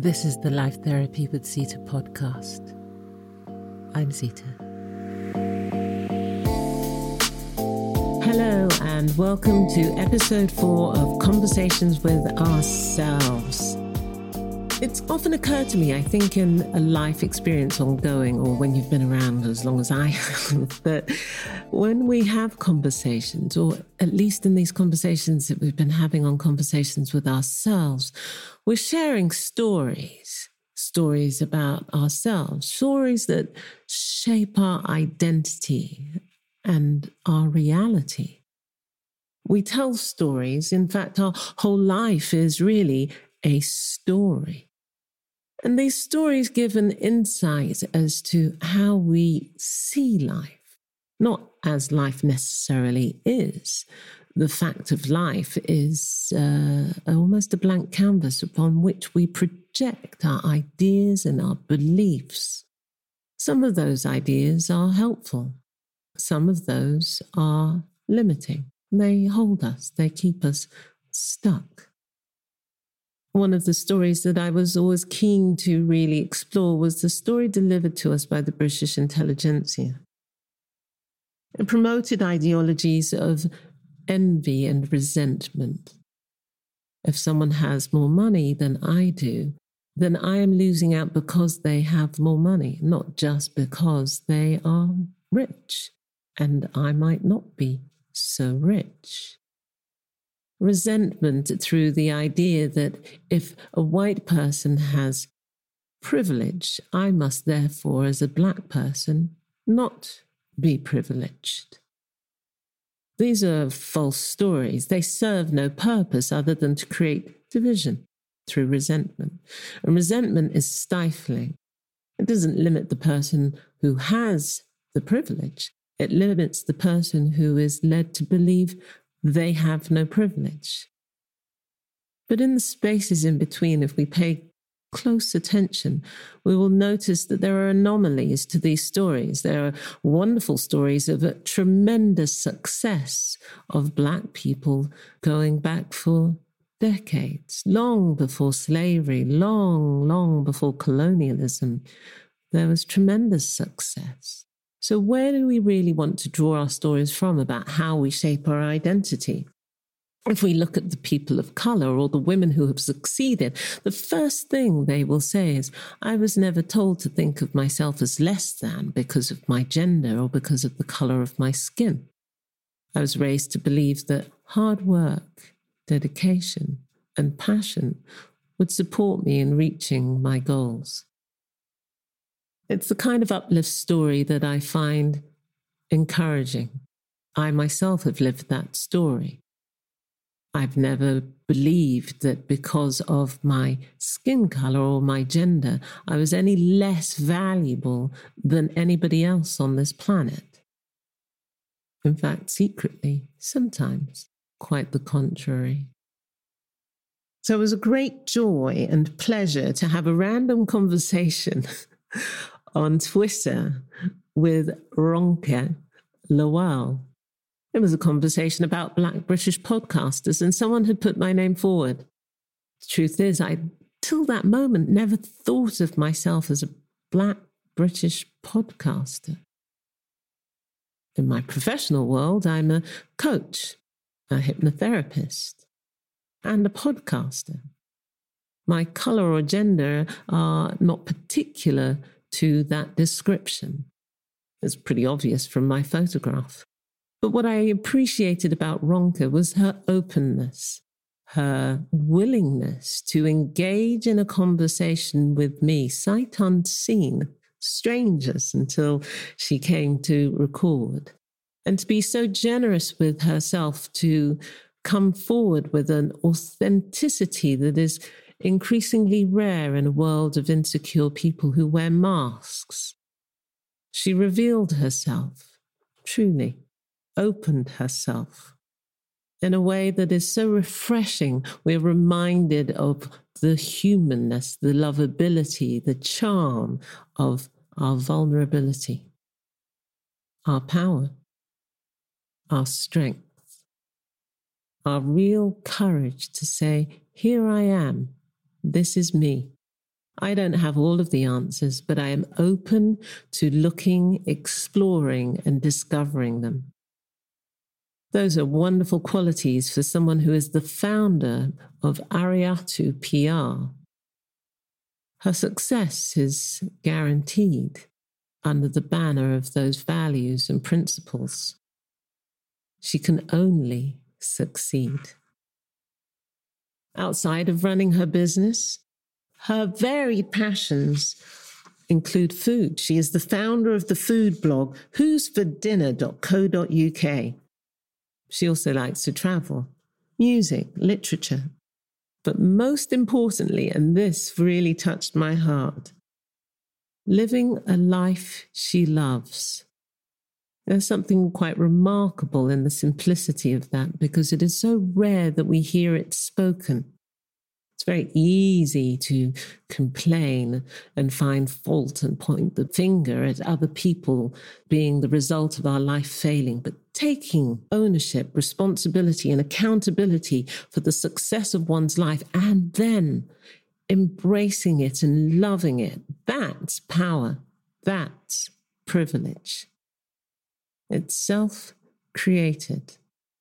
This is the Life Therapy with Zita podcast. I'm Zita. Hello and welcome to episode 4 of Conversations with Ourselves. It's often occurred to me, I think in a life experience ongoing or when you've been around as long as I have, that when we have conversations, or at least in these conversations that we've been having on Conversations with Ourselves, we're sharing stories about ourselves, stories that shape our identity and our reality. We tell stories. In fact, our whole life is really a story. And these stories give an insight as to how we see life, not as life necessarily is. The fact of life is almost a blank canvas upon which we project our ideas and our beliefs. Some of those ideas are helpful. Some of those are limiting. They hold us. They keep us stuck. One of the stories that I was always keen to really explore was the story delivered to us by the British intelligentsia. It promoted ideologies of envy and resentment. If someone has more money than I do, then I am losing out because they have more money, not just because they are rich, and I might not be so rich. Resentment through the idea that if a white person has privilege, I must therefore, as a black person, not be privileged. These are false stories. They serve no purpose other than to create division through resentment. And resentment is stifling. It doesn't limit the person who has the privilege. It limits the person who is led to believe they have no privilege. But in the spaces in between, if we pay close attention, we will notice that there are anomalies to these stories. There are wonderful stories of a tremendous success of Black people going back for decades, long before slavery, long before colonialism. There was tremendous success. So where do we really want to draw our stories from about how we shape our identity? If we look at the people of color or the women who have succeeded, the first thing they will say is, I was never told to think of myself as less than because of my gender or because of the color of my skin. I was raised to believe that hard work, dedication, and passion would support me in reaching my goals. It's the kind of uplift story that I find encouraging. I myself have lived that story. I've never believed that because of my skin color or my gender, I was any less valuable than anybody else on this planet. In fact, secretly, sometimes quite the contrary. So it was a great joy and pleasure to have a random conversation on Twitter with Ronke Lawal. It was a conversation about Black British podcasters, and someone had put my name forward. The truth is, I, till that moment, never thought of myself as a Black British podcaster. In my professional world, I'm a coach, a hypnotherapist, and a podcaster. My colour or gender are not particular to that description. It's pretty obvious from my photograph. But what I appreciated about Ronke was her openness, her willingness to engage in a conversation with me, sight unseen, strangers, until she came to record, and to be so generous with herself to come forward with an authenticity that is increasingly rare in a world of insecure people who wear masks. She revealed herself, truly, opened herself in a way that is so refreshing. We're reminded of the humanness, the lovability, the charm of our vulnerability, our power, our strength, our real courage to say, here I am, this is me, I don't have all of the answers, but I am open to looking, exploring, and discovering them. Those are wonderful qualities for someone who is the founder of Ariatu PR. Her success is guaranteed under the banner of those values and principles. She can only succeed. Outside of running her business, her varied passions include food. She is the founder of the food blog who'sfordinner.co.uk. She also likes to travel, music, literature. But most importantly, and this really touched my heart, living a life she loves. There's something quite remarkable in the simplicity of that, because it is so rare that we hear it spoken. It's very easy to complain and find fault and point the finger at other people being the result of our life failing. But taking ownership, responsibility, and accountability for the success of one's life and then embracing it and loving it, that's power. That's privilege. It's self-created.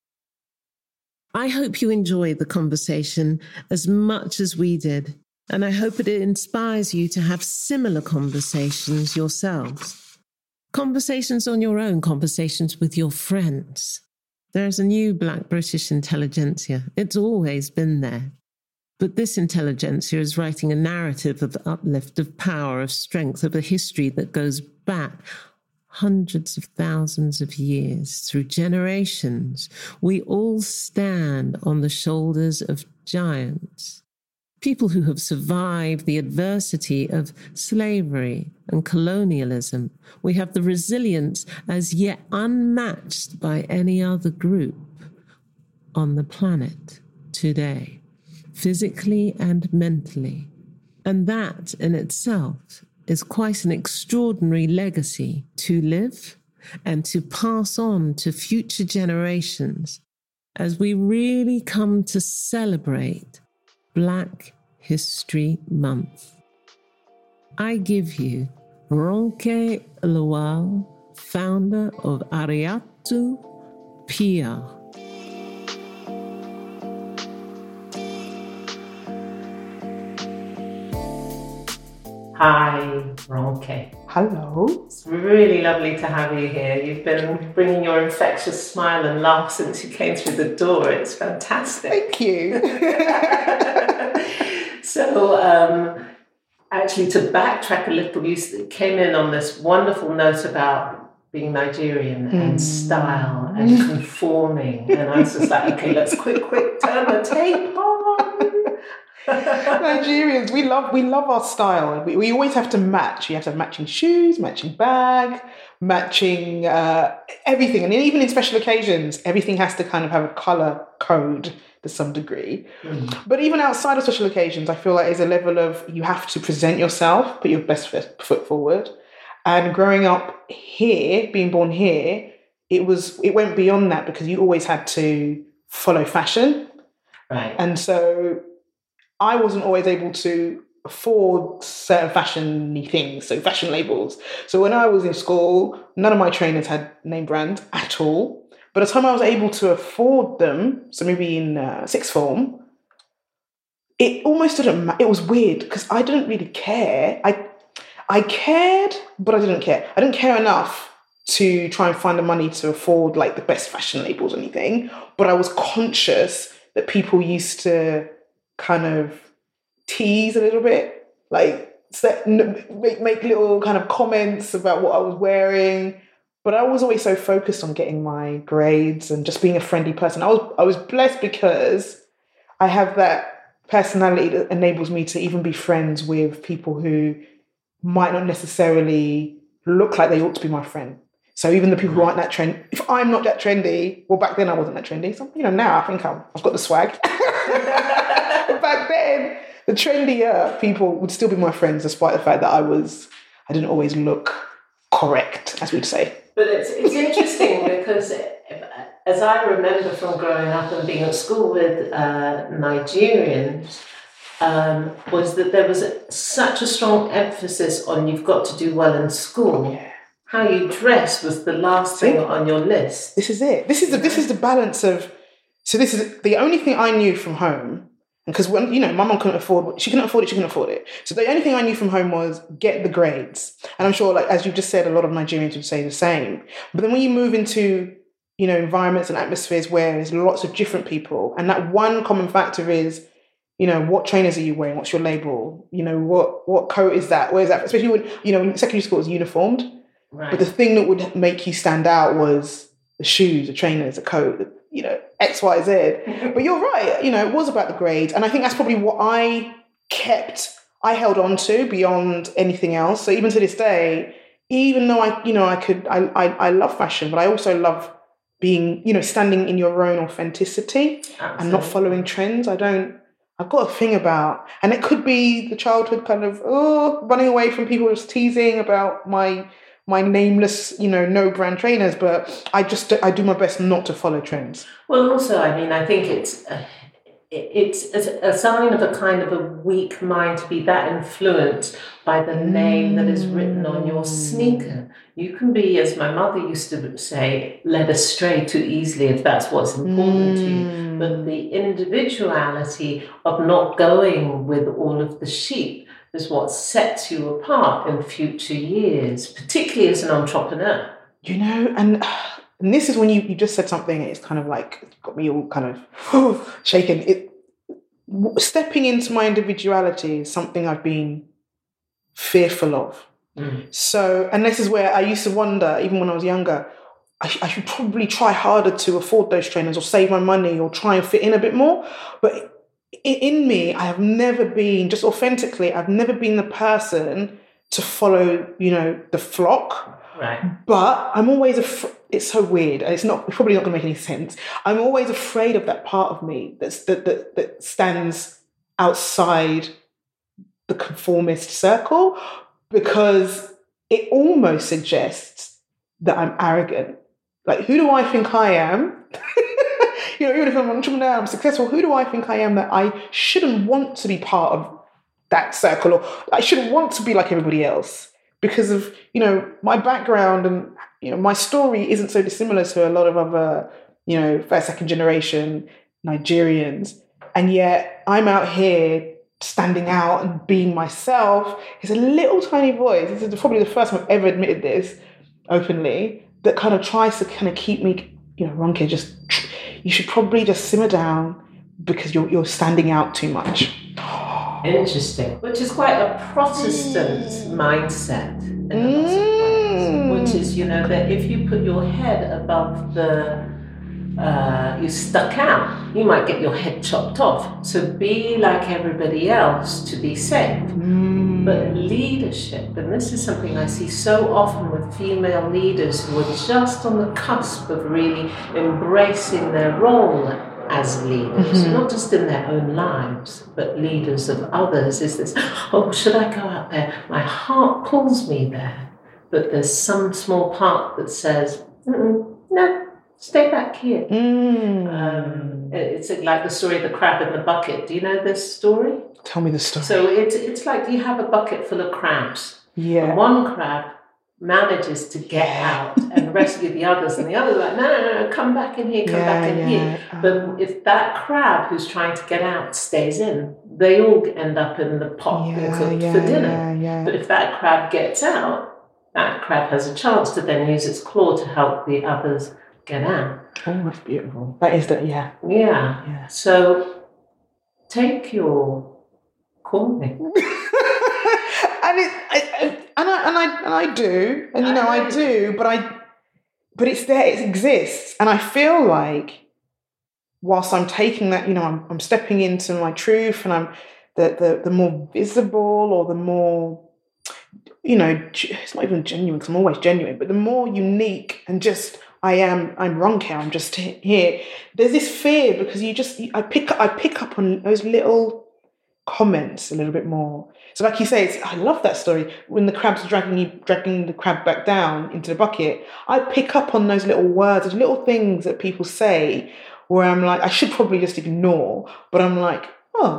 I hope you enjoyed the conversation as much as we did, and I hope it inspires you to have similar conversations yourselves. Conversations on your own, conversations with your friends. There's a new Black British intelligentsia. It's always been there. But this intelligentsia is writing a narrative of uplift, of power, of strength, of a history that goes back hundreds of thousands of years, through generations. We all stand on the shoulders of giants, people who have survived the adversity of slavery and colonialism. We have the resilience as yet unmatched by any other group on the planet today, physically and mentally. And that in itself is quite an extraordinary legacy to live and to pass on to future generations as we really come to celebrate Black History Month. I give you Ronke Lawal, founder of Ariatu PR. Hi, Ronke. Hello. It's really lovely to have you here. You've been bringing your infectious smile and laugh since you came through the door. It's fantastic. Thank you. So, actually, to backtrack a little, you came in on this wonderful note about being Nigerian and style and conforming. And I was just like, okay, let's quick, turn the tape on. Nigerians, we love our style. We always have to match. You have to have matching shoes, matching bag, matching everything. And even in special occasions, everything has to kind of have a colour code to some degree. But even outside of special occasions, I feel like there's a level of you have to present yourself, put your best foot forward. And growing up here, being born here, it went beyond that, because you always had to follow fashion. Right. And so I wasn't always able to afford certain fashion-y things, so fashion labels. So when I was in school, none of my trainers had name brands at all. By the time I was able to afford them, so maybe in sixth form, it almost didn't matter. It was weird because I didn't really care. I cared, but I didn't care. I didn't care enough to try and find the money to afford like the best fashion labels or anything. But I was conscious that people used to kind of tease a little bit, like make little kind of comments about what I was wearing. But I was always so focused on getting my grades and just being a friendly person. I was blessed because I have that personality that enables me to even be friends with people who might not necessarily look like they ought to be my friend. So even the people who aren't that trendy, if I'm not that trendy, well, back then I wasn't that trendy. So, now I think I've got the swag. Back then, the trendier people would still be my friends, despite the fact that I didn't always look correct, as we'd say. But it's interesting because, as I remember from growing up and being at school with Nigerians, was that there was such a strong emphasis on you've got to do well in school. Oh, yeah. How you dress was the last thing on your list. This is it. This is the balance of. So this is the only thing I knew from home, because when my mum couldn't afford it. She couldn't afford it. So the only thing I knew from home was get the grades. And I'm sure, like as you just said, a lot of Nigerians would say the same. But then when you move into environments and atmospheres where there's lots of different people, and that one common factor is, what trainers are you wearing? What's your label? What coat is that? Where is that? Especially when in secondary school it was uniformed. Right. But the thing that would make you stand out was the shoes, the trainers, the coat, X, Y, Z. But you're right, it was about the grades. And I think that's probably what I held on to beyond anything else. So even to this day, even though I love fashion, but I also love being, standing in your own authenticity. Absolutely. And not following trends. I've got a thing about, and it could be the childhood kind of, running away from people just teasing about my nameless, no brand trainers, but I do my best not to follow trends. Well, also, I think it's a sign of a kind of a weak mind to be that influenced by the name that is written on your sneaker. You can be, as my mother used to say, led astray too easily if that's what's important to you. But the individuality of not going with all of the sheep is what sets you apart in future years, particularly as an entrepreneur. And this is when you just said something, it's kind of like got me all kind of shaken. Stepping into my individuality is something I've been fearful of. So, and this is where I used to wonder, even when I was younger, I should probably try harder to afford those trainers or save my money or try and fit in a bit more. But in me, I have never been, just authentically, I've never been the person to follow, the flock. Right. But I'm always it's so weird, and it's probably not going to make any sense. I'm always afraid of that part of me that stands outside the conformist circle, because it almost suggests that I'm arrogant. Like, who do I think I am? Even if I'm an entrepreneur, I'm successful, who do I think I am that I shouldn't want to be part of that circle, or I shouldn't want to be like everybody else because of, my background and, my story isn't so dissimilar to a lot of other, first, second generation Nigerians. And yet I'm out here standing out and being myself. It's a little tiny voice. This is probably the first time I've ever admitted this openly, that kind of tries to kind of keep me, Ronke, you should probably just simmer down because you're standing out too much. Interesting. Which is quite a Protestant mindset in a lot of ways, which is, that if you put your head above you stuck out, you might get your head chopped off. So be like everybody else to be safe. But leadership, and this is something I see so often with female leaders who are just on the cusp of really embracing their role as leaders, not just in their own lives, but leaders of others, is this, should I go out there? My heart pulls me there, but there's some small part that says, no, stay back here. It's like the story of the crab in the bucket. Do you know this story? Tell me the story. So it's like you have a bucket full of crabs. Yeah. And one crab manages to get out and rescue the others, and the others are like, no, come back in here, come back in here. But if that crab who's trying to get out stays in, they all end up in the pot and cooked for dinner. But if that crab gets out, that crab has a chance to then use its claw to help the others get out. Oh, that's beautiful. That is that, Yeah. So take your calling. And I do, and I do, but it's there, it exists, and I feel like whilst I'm taking that, I'm stepping into my truth, and I'm the more visible, or the more, it's not even genuine because I'm always genuine, but the more unique and just I'm Ronke, I'm just here. There's this fear because I pick up on those little comments a little bit more. So like you say, I love that story. When the crab's dragging the crab back down into the bucket, I pick up on those little words, those little things that people say where I'm like, I should probably just ignore, but I'm like, oh,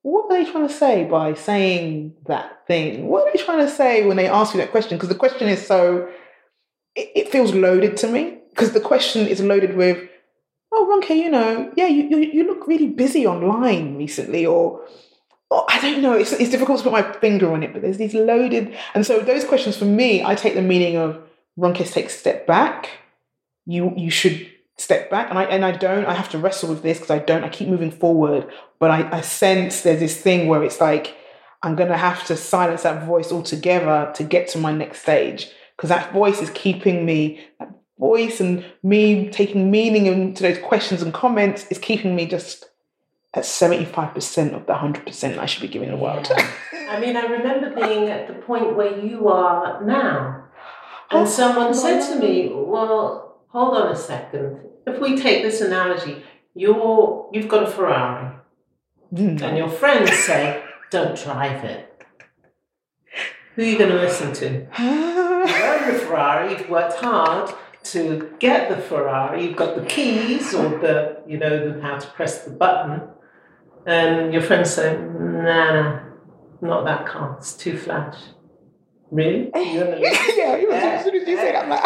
what are they trying to say by saying that thing? What are they trying to say when they ask you that question? Because the question is so, it feels loaded to me. Because the question is loaded with, oh, Ronke, yeah, you look really busy online recently, or I don't know. It's difficult to put my finger on it, but there's these loaded, and so those questions for me, I take the meaning of Ronke, take a step back. You should step back, and I don't. I have to wrestle with this because I don't. I keep moving forward, but I sense there's this thing where it's like I'm gonna have to silence that voice altogether to get to my next stage, because that voice is keeping me. That voice and me taking meaning into those questions and comments is keeping me just at 75% of the 100% I should be giving the world. I mean, I remember being at the point where you are now, and someone said to me, well, hold on a second. If we take this analogy, you've got a Ferrari, and your friends say, don't drive it. Who are you going to listen to? You own the Ferrari, you've worked hard to get the Ferrari, you've got the keys or you know how to press the button, and your friends say, nah, not that car, it's too flash. Really? As soon as you say that, I'm like,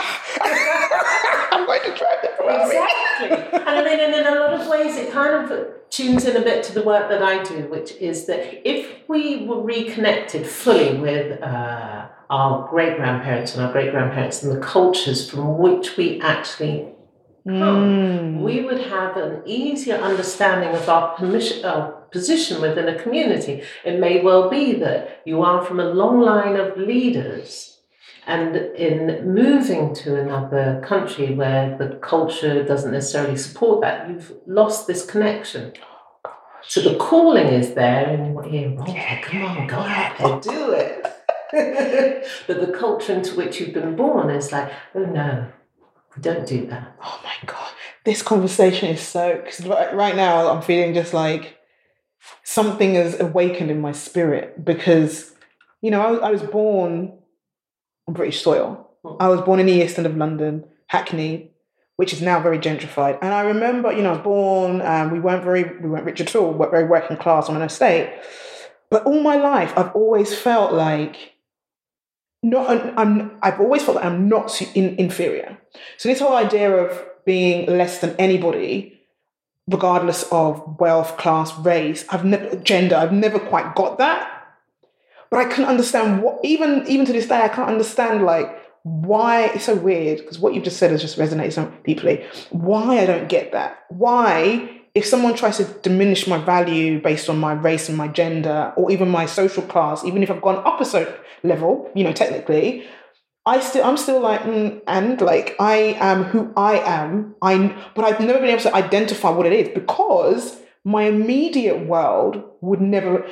I'm going to drive the Ferrari. Exactly. And I mean, and in a lot of ways, it kind of tunes in a bit to the work that I do, which is that if we were reconnected fully with our great-grandparents and our great-grandparents and the cultures from which we actually come, we would have an easier understanding of our position within a community. It may well be that you are from a long line of leaders, and in moving to another country where the culture doesn't necessarily support that, you've lost this connection. So the calling is there, and what you hear, come on, go out there, do it. But the culture into which you've been born is like, oh no, don't do that. Oh my God. This conversation is so, because right now I'm feeling just like something has awakened in my spirit, because, I was born on British soil. I was born in the East End of London, Hackney, which is now very gentrified. And I remember, I was born, we weren't rich at all, very working class on an estate. But all my life, I've always felt like, I've always felt that I'm not inferior. So this whole idea of being less than anybody, regardless of wealth, class, race, gender, I've never quite got that. But I couldn't understand what, even to this day, I can't understand like why. It's so weird, because what you've just said has just resonated so deeply. Why I don't get that. Why, if someone tries to diminish my value based on my race and my gender, or even my social class, even if I've gone up a social level, technically, I'm still like, and like I am who I am. But I've never been able to identify what it is, because my immediate world would never,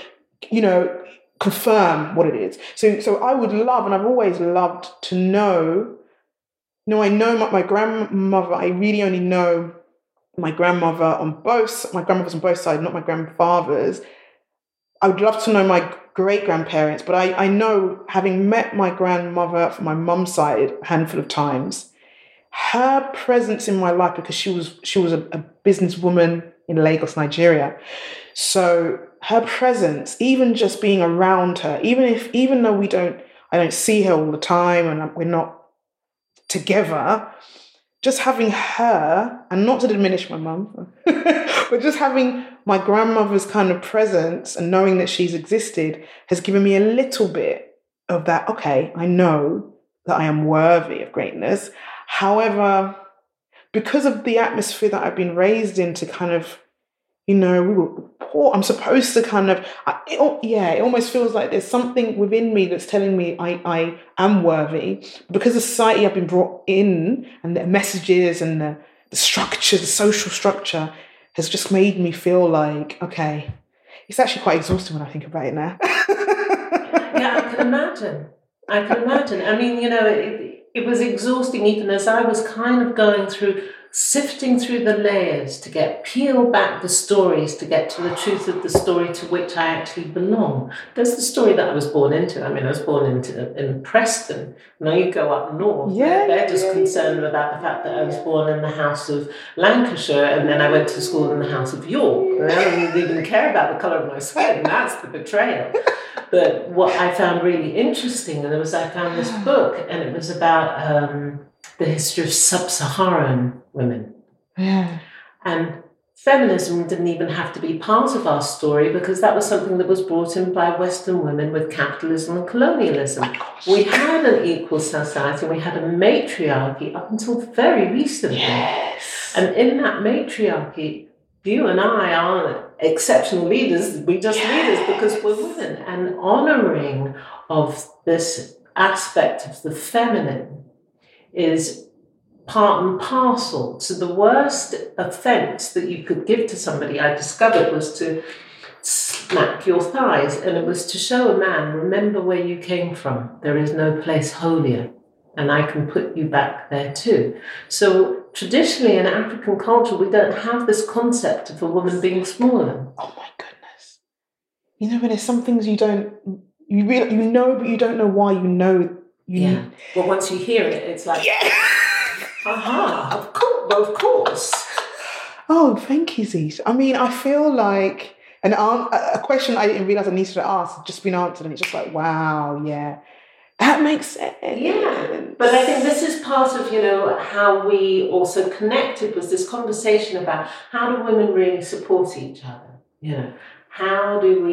confirm what it is. So I would love, and I've always loved to know. I know my grandmother. I really only know my grandmothers on both sides, not my grandfathers. I would love to know my great-grandparents, but I know, having met my grandmother from my mum's side a handful of times, her presence in my life, because she was a businesswoman in Lagos, Nigeria. So her presence, even just being around her, even though I don't see her all the time and we're not together, just having her, and not to diminish my mum, but just having my grandmother's kind of presence and knowing that she's existed has given me a little bit of that, okay, I know that I am worthy of greatness. However, because of the atmosphere that I've been raised in, to kind of, we were poor, I'm supposed to kind of, it almost feels like there's something within me that's telling me I am worthy. Because the society I've been brought in, and the messages and the structure, the social structure, has just made me feel like, okay, it's actually quite exhausting when I think about it now. Yeah, I can imagine. I mean, it was exhausting even as I was kind of going through sifting through the layers to peel back the stories to get to the truth of the story to which I actually belong. There's the story that I was born into. I mean, I was born in Preston. Now you go up north, they're just concerned about the fact that I was born in the house of Lancashire and then I went to school in the house of York. They don't even care about the colour of my skin. That's the betrayal. But what I found really interesting was I found this book, and it was about the history of sub-Saharan women. Yeah. And feminism didn't even have to be part of our story because that was something that was brought in by Western women with capitalism and colonialism. We had an equal society, we had a matriarchy up until very recently. Yes. And in that matriarchy, you and I are exceptional leaders. We just leaders because we're women. And honouring of this aspect of the feminine is part and parcel. So the worst offence that you could give to somebody, I discovered, was to smack your thighs. And it was to show a man, remember where you came from. There is no place holier. And I can put you back there too. So traditionally in African culture, we don't have this concept of a woman being smaller. Oh my goodness. You know, when there's some things you know, but you don't know why you know. Well, once you hear it, it's like, of course. Well, of course. Oh, thank you, Ziz. I mean, I feel like a question I didn't realise I needed to ask has just been answered, and it's just like, wow, yeah. That makes sense. Yeah, but I think this is part of, how we also connected was this conversation about how do women really support each other? How do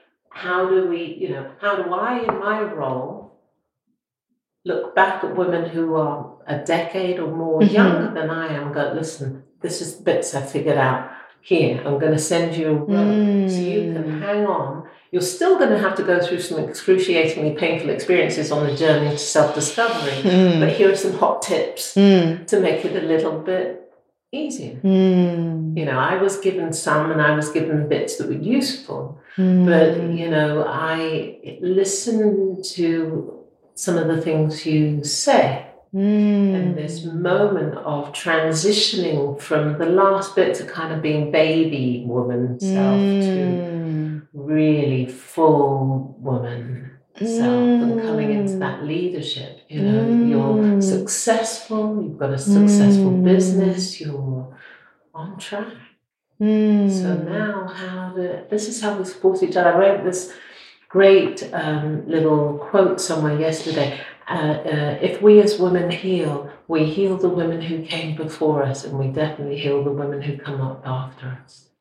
I, in my role, look back at women who are a decade or more younger than I am and go, listen, this is the bits I figured out here. I'm going to send you a rope so you can hang on. You're still going to have to go through some excruciatingly painful experiences on the journey to self-discovery, but here are some hot tips to make it a little bit easier. I was given some and I was given bits that were useful, but, I listened to some of the things you say. And this moment of transitioning from the last bit to kind of being baby woman self to really full woman self and coming into that leadership. You're successful, you've got a successful business, you're on track. So now this is how we support each other. I read this great little quote somewhere yesterday. If we as women heal, we heal the women who came before us, and we definitely heal the women who come up after us.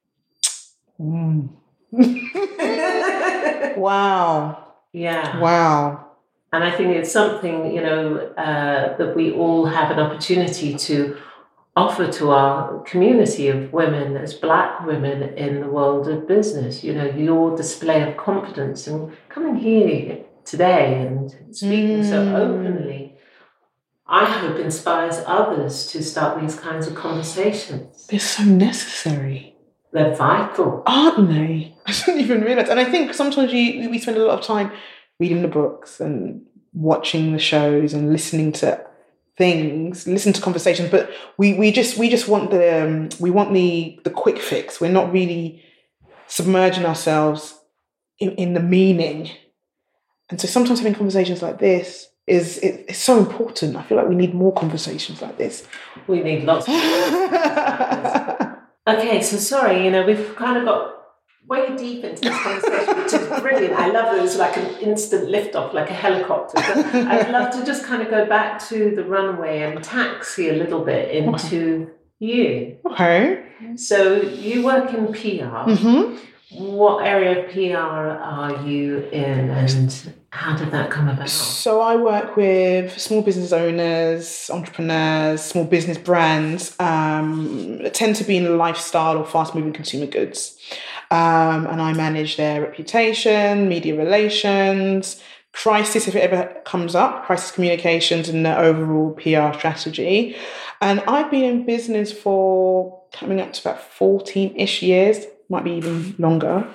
Wow. Yeah. Wow. And I think it's something, that we all have an opportunity to offer to our community of women as Black women in the world of business. Your display of confidence and coming here today and speaking so openly, I hope inspires others to start these kinds of conversations. They're so necessary. They're vital. Aren't they? I didn't even realise. And I think sometimes we spend a lot of time reading the books and watching the shows and listening to conversations, but we just want the quick fix. We're not really submerging ourselves in the meaning. And so sometimes having conversations like this it's so important. I feel like we need more conversations like this. We need lots of conversations like this. Okay, so sorry, we've kind of got way deep into this conversation, which is brilliant. I love it. It's like an instant lift-off, like a helicopter. But I'd love to just kind of go back to the runway and taxi a little bit into you. Okay. So you work in PR. What area of PR are you in, and how did that come about? So I work with small business owners, entrepreneurs, small business brands, tend to be in lifestyle or fast-moving consumer goods. And I manage their reputation, media relations, crisis, if it ever comes up, crisis communications, and their overall PR strategy. And I've been in business for coming up to about 14-ish years, might be even longer.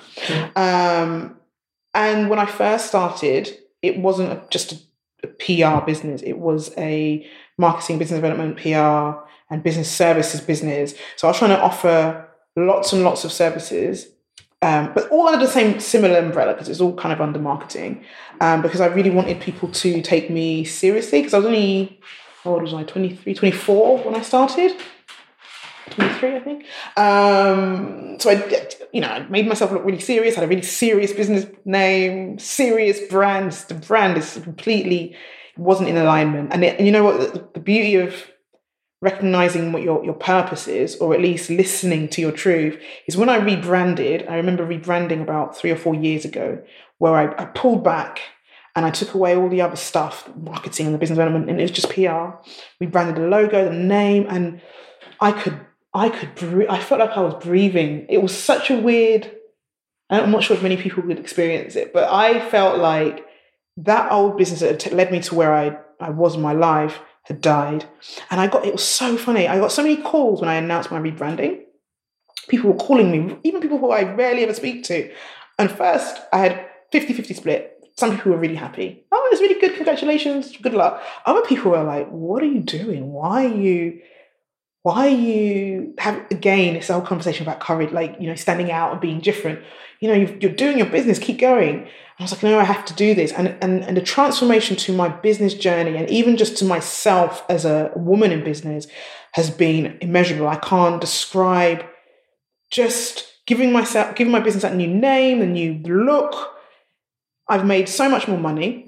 And when I first started, it wasn't just a PR business. It was a marketing, business development, PR, and business services business. So I was trying to offer lots and lots of services, but all under the same similar umbrella, because it's all kind of under marketing, because I really wanted people to take me seriously, because I was only, how old was I, 23, 24 when I started? 23, I think. So I made myself look really serious, had a really serious business name, serious brand. The brand is completely, wasn't in alignment. And you know what, the beauty of recognizing what your purpose is, or at least listening to your truth, is when I rebranded. I remember rebranding about 3 or 4 years ago, where I pulled back and I took away all the other stuff, marketing and the business development, and it was just PR. We branded the logo, the name, and I felt like I was breathing. It was such a weird, I'm not sure if many people would experience it, but I felt like that old business that had led me to where I was in my life had died. And it was so funny. I got so many calls when I announced my rebranding. People were calling me, even people who I rarely ever speak to. And first I had 50-50 split. Some people were really happy. Oh, it's really good. Congratulations. Good luck. Other people were like, what are you doing? Why are you have, again, it's a whole conversation about courage, like, standing out and being different. You're doing your business, keep going. And I was like, no, I have to do this. And the transformation to my business journey, and even just to myself as a woman in business, has been immeasurable. I can't describe just giving my business that new name, a new look. I've made so much more money.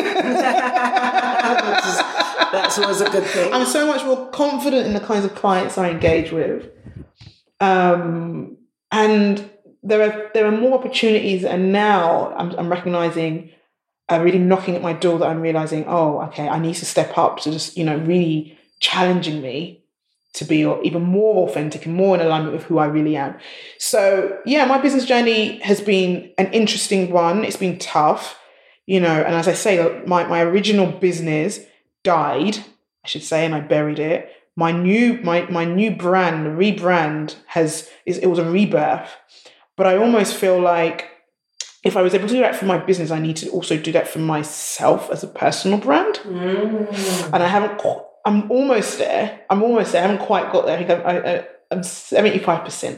That's always a good thing. I'm so much more confident in the kinds of clients I engage with. And there are more opportunities, and now I'm recognizing, really knocking at my door, that I'm realizing, oh, okay, I need to step up to just, really challenging me to be even more authentic and more in alignment with who I really am. So yeah, my business journey has been an interesting one. It's been tough, and as I say, my original business died, I should say, and I buried it. My new brand, the rebrand, it was a rebirth. But I almost feel like if I was able to do that for my business, I need to also do that for myself as a personal brand. And I'm almost there. I haven't quite got there. I think I'm 75%.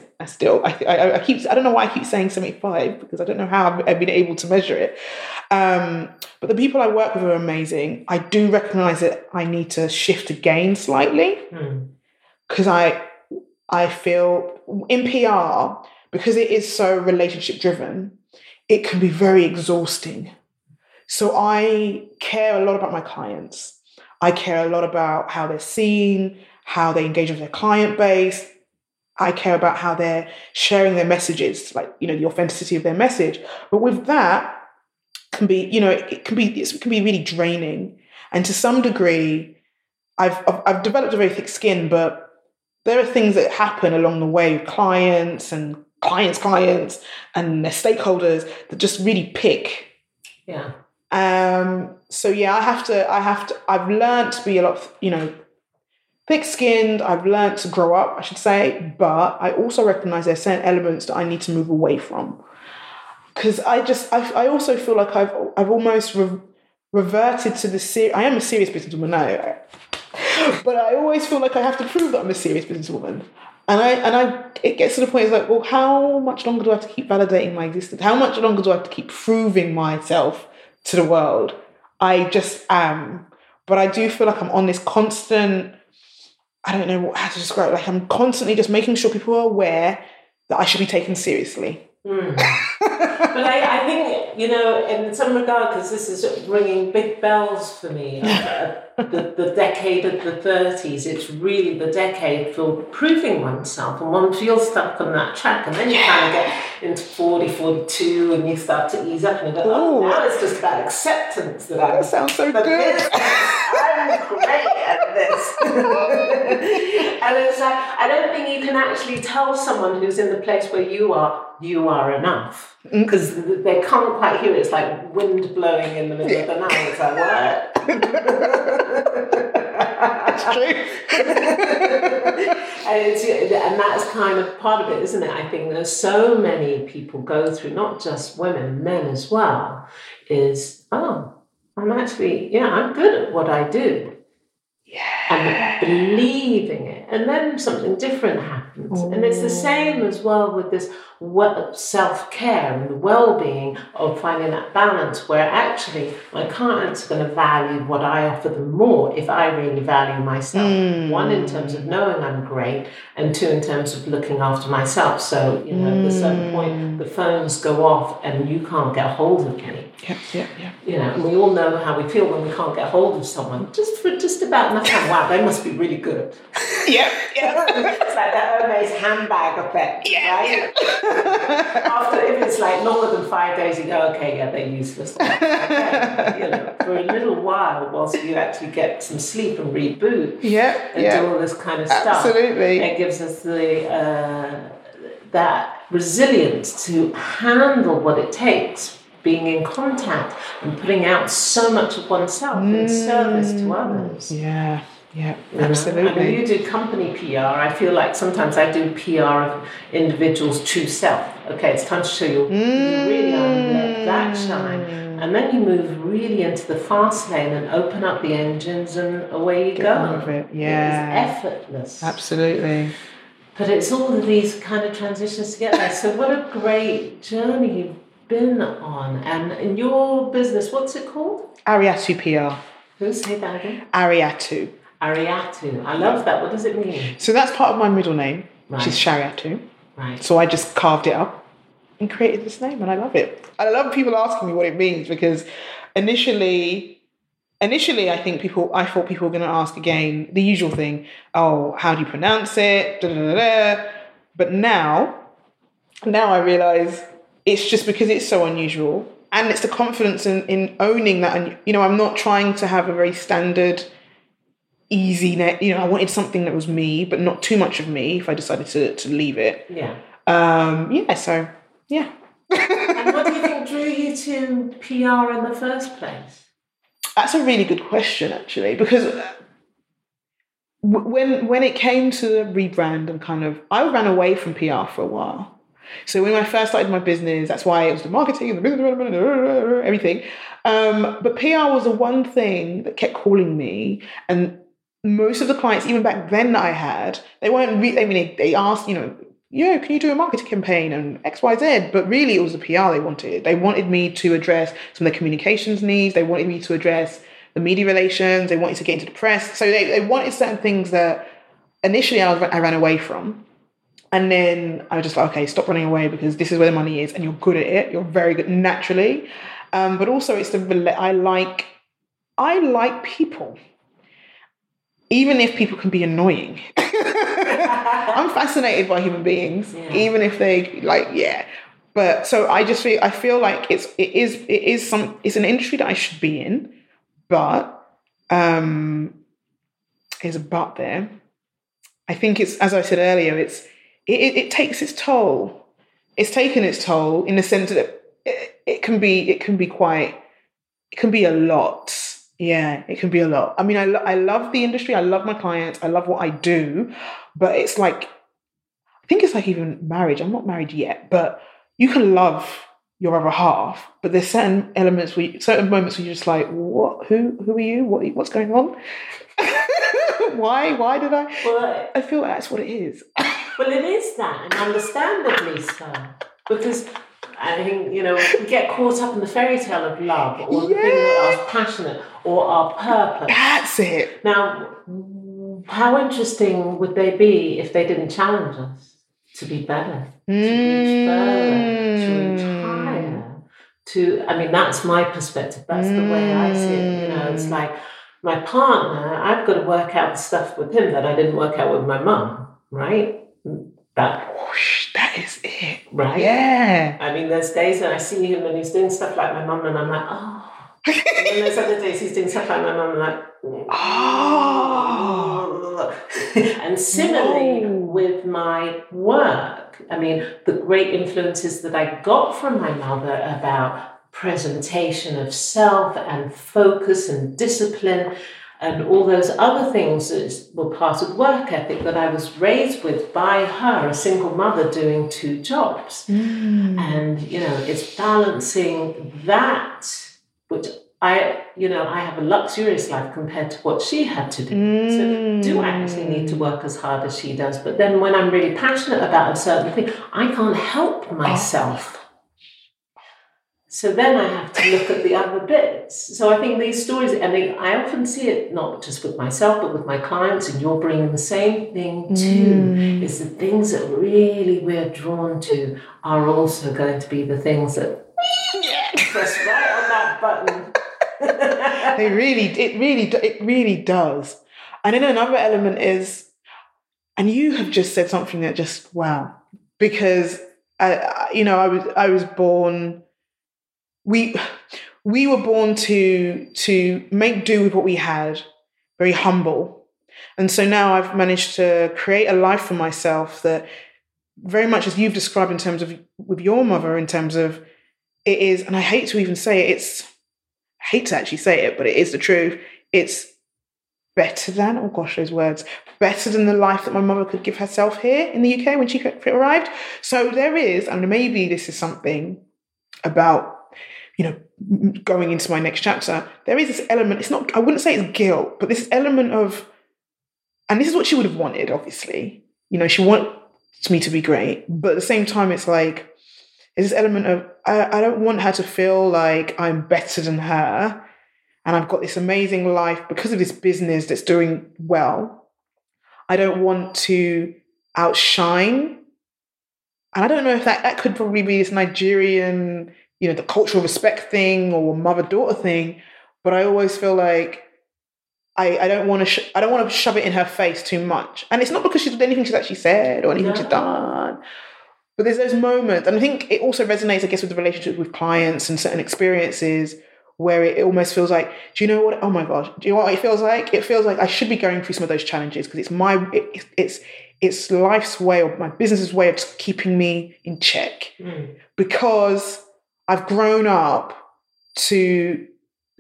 I don't know why I keep saying 75, because I don't know how I've been able to measure it. But the people I work with are amazing. I do recognize that I need to shift again slightly, because I feel in PR, because it is so relationship driven, it can be very exhausting. So I care a lot about my clients. I care a lot about how they're seen, how they engage with their client base. I care about how they're sharing their messages, like, the authenticity of their message. But with that, it can be really draining. And to some degree, I've developed a very thick skin, but there are things that happen along the way with clients and clients and their stakeholders that just really pick. Yeah. So yeah, I've learned to be a lot, thick-skinned. I've learned to grow up, I should say, but I also recognize there are certain elements that I need to move away from. Because I also feel like I've almost reverted to the I am a serious businesswoman now, but I always feel like I have to prove that I'm a serious businesswoman. And it gets to the point, it's like, well, how much longer do I have to keep validating my existence? How much longer do I have to keep proving myself to the world? I just am. But I do feel like I'm on this constant, I don't know how to describe it, like I'm constantly just making sure people are aware that I should be taken seriously. But I think, in some regard, because this is ringing big bells for me, the decade of the 30s, it's really the decade for proving oneself, and one feels stuck on that track, and then you kind of get into 40, 42, and you start to ease up, and you go, now it's just about acceptance that sounds so good. I'm great at this. And it's like, I don't think you can actually tell someone who's in the place where you are enough, because they can't quite hear it. It's like wind blowing in the middle of the night. It's like, what? That's true. and that's kind of part of it, isn't it? I think there's so many people go through, not just women, men as well, I'm good at what I do. and believing it, and then something different happens. And it's the same as well with this self-care and the well-being of finding that balance where actually my clients are going to value what I offer them more if I really value myself. One, in terms of knowing I'm great, and two, in terms of looking after myself. So, you know, at a certain point, the phones go off and you can't get hold of me. Yeah. You know, and we all know how we feel when we can't get hold of someone. Just about enough time. Wow, they must be really good. Yeah. It's like that Hermes handbag effect, right? After, if it's like longer than 5 days, you go, okay, yeah, they're useless. Okay. You know, for a little while, whilst you actually get some sleep and reboot, and do all this kind of stuff. Absolutely, it gives us the that resilience to handle what it takes. Being in contact and putting out so much of oneself in service to others. Yeah, absolutely. I mean, you do company PR. I feel like sometimes I do PR of individuals' true self. Okay, it's time to show you really are and let that shine. And then you move really into the fast lane and open up the engines and away you go. It. Yeah. It's effortless. Absolutely. But it's all of these kind of transitions to get there. So what a great journey you've been on. And in your business, what's it called? Ariatu PR. Who, say that again? Ariatu. Ariatu. I love that. What does it mean? So that's part of my middle name, which is Shariatu. Right. So I just carved it up and created this name, and I love it. I love people asking me what it means, because initially I thought people were going to ask again the usual thing. Oh, how do you pronounce it? But now I realise it's just because it's so unusual, and it's the confidence in owning that. And, you know, I'm not trying to have a very standard, easy net. You know, I wanted something that was me, but not too much of me if I decided to leave it. Yeah. So, yeah. And what do you think drew you to PR in the first place? That's a really good question, actually, because when it came to the rebrand and I ran away from PR for a while. So when I first started my business, that's why it was the marketing and the business development and everything. But PR was the one thing that kept calling me. And most of the clients, even back then that I had, they weren't they asked, can you do a marketing campaign and X, Y, Z? But really it was the PR they wanted. They wanted me to address some of their communications needs. They wanted me to address the media relations. They wanted to get into the press. So they wanted certain things that initially I ran away from. And then I was just like, okay, stop running away, because this is where the money is and you're good at it. You're very good naturally. But also it's I like people. Even if people can be annoying. I'm fascinated by human beings, even if they But so I feel like it's an industry that I should be in, but there's a but there. I think it's, as I said earlier, it takes its toll. It's taken its toll in the sense that it can be a lot. Yeah, it can be a lot. I mean, I love the industry. I love my clients. I love what I do. But it's like, I think it's like even marriage. I'm not married yet, but you can love your other half. But there's certain moments where you're just like, what? Who are you? What's going on? Why did I? Well, I feel like that's what it is. Well, it is that, and understandably so. Because I think, we get caught up in the fairy tale of love, or the thing that are passionate, or our purpose. That's it. Now, how interesting would they be if they didn't challenge us to be better, to reach further, to retire, that's my perspective. That's the way I see it. It's like my partner, I've got to work out the stuff with him that I didn't work out with my mum, right? That is it. Right? Yeah. There's days when I see him and he's doing stuff like my mum and I'm like, oh. And then there's other days he's doing stuff like my mum and I'm like, oh. And similarly with my work, the great influences that I got from my mother about presentation of self and focus and discipline and all those other things that were part of work ethic that I was raised with by her, a single mother doing 2 jobs. And, it's balancing that, which I have a luxurious life compared to what she had to do. So do I actually need to work as hard as she does? But then when I'm really passionate about a certain thing, I can't help myself. So then I have to look at the other bits. So I think these stories, I often see it not just with myself, but with my clients, and you're bringing the same thing too, is the things that really we're drawn to are also going to be the things that press right on that button. It really does. And then another element is, and you have just said something that just, wow, because I was born. We were born to make do with what we had, very humble. And so now I've managed to create a life for myself that very much as you've described in terms of with your mother, in terms of it is, and I hate to even say it, I hate to actually say it, but it is the truth. It's better than, oh gosh, those words, better than the life that my mother could give herself here in the UK when she arrived. So there is, and maybe this is something about, going into my next chapter, there is this element, it's not, I wouldn't say it's guilt, but this element of, and this is what she would have wanted, obviously. She wants me to be great, but at the same time, it's like, there's this element of, I don't want her to feel like I'm better than her, and I've got this amazing life because of this business that's doing well. I don't want to outshine. And I don't know if that could probably be this Nigerian, the cultural respect thing or mother-daughter thing, but I always feel like I don't want to shove it in her face too much. And it's not because she's anything she's actually said or anything she's done. But there's those moments, and I think it also resonates, I guess, with the relationship with clients and certain experiences where it almost feels like, do you know what? Oh my gosh, do you know what it feels like? It feels like I should be going through some of those challenges because it's life's way or my business's way of keeping me in check. Because I've grown up to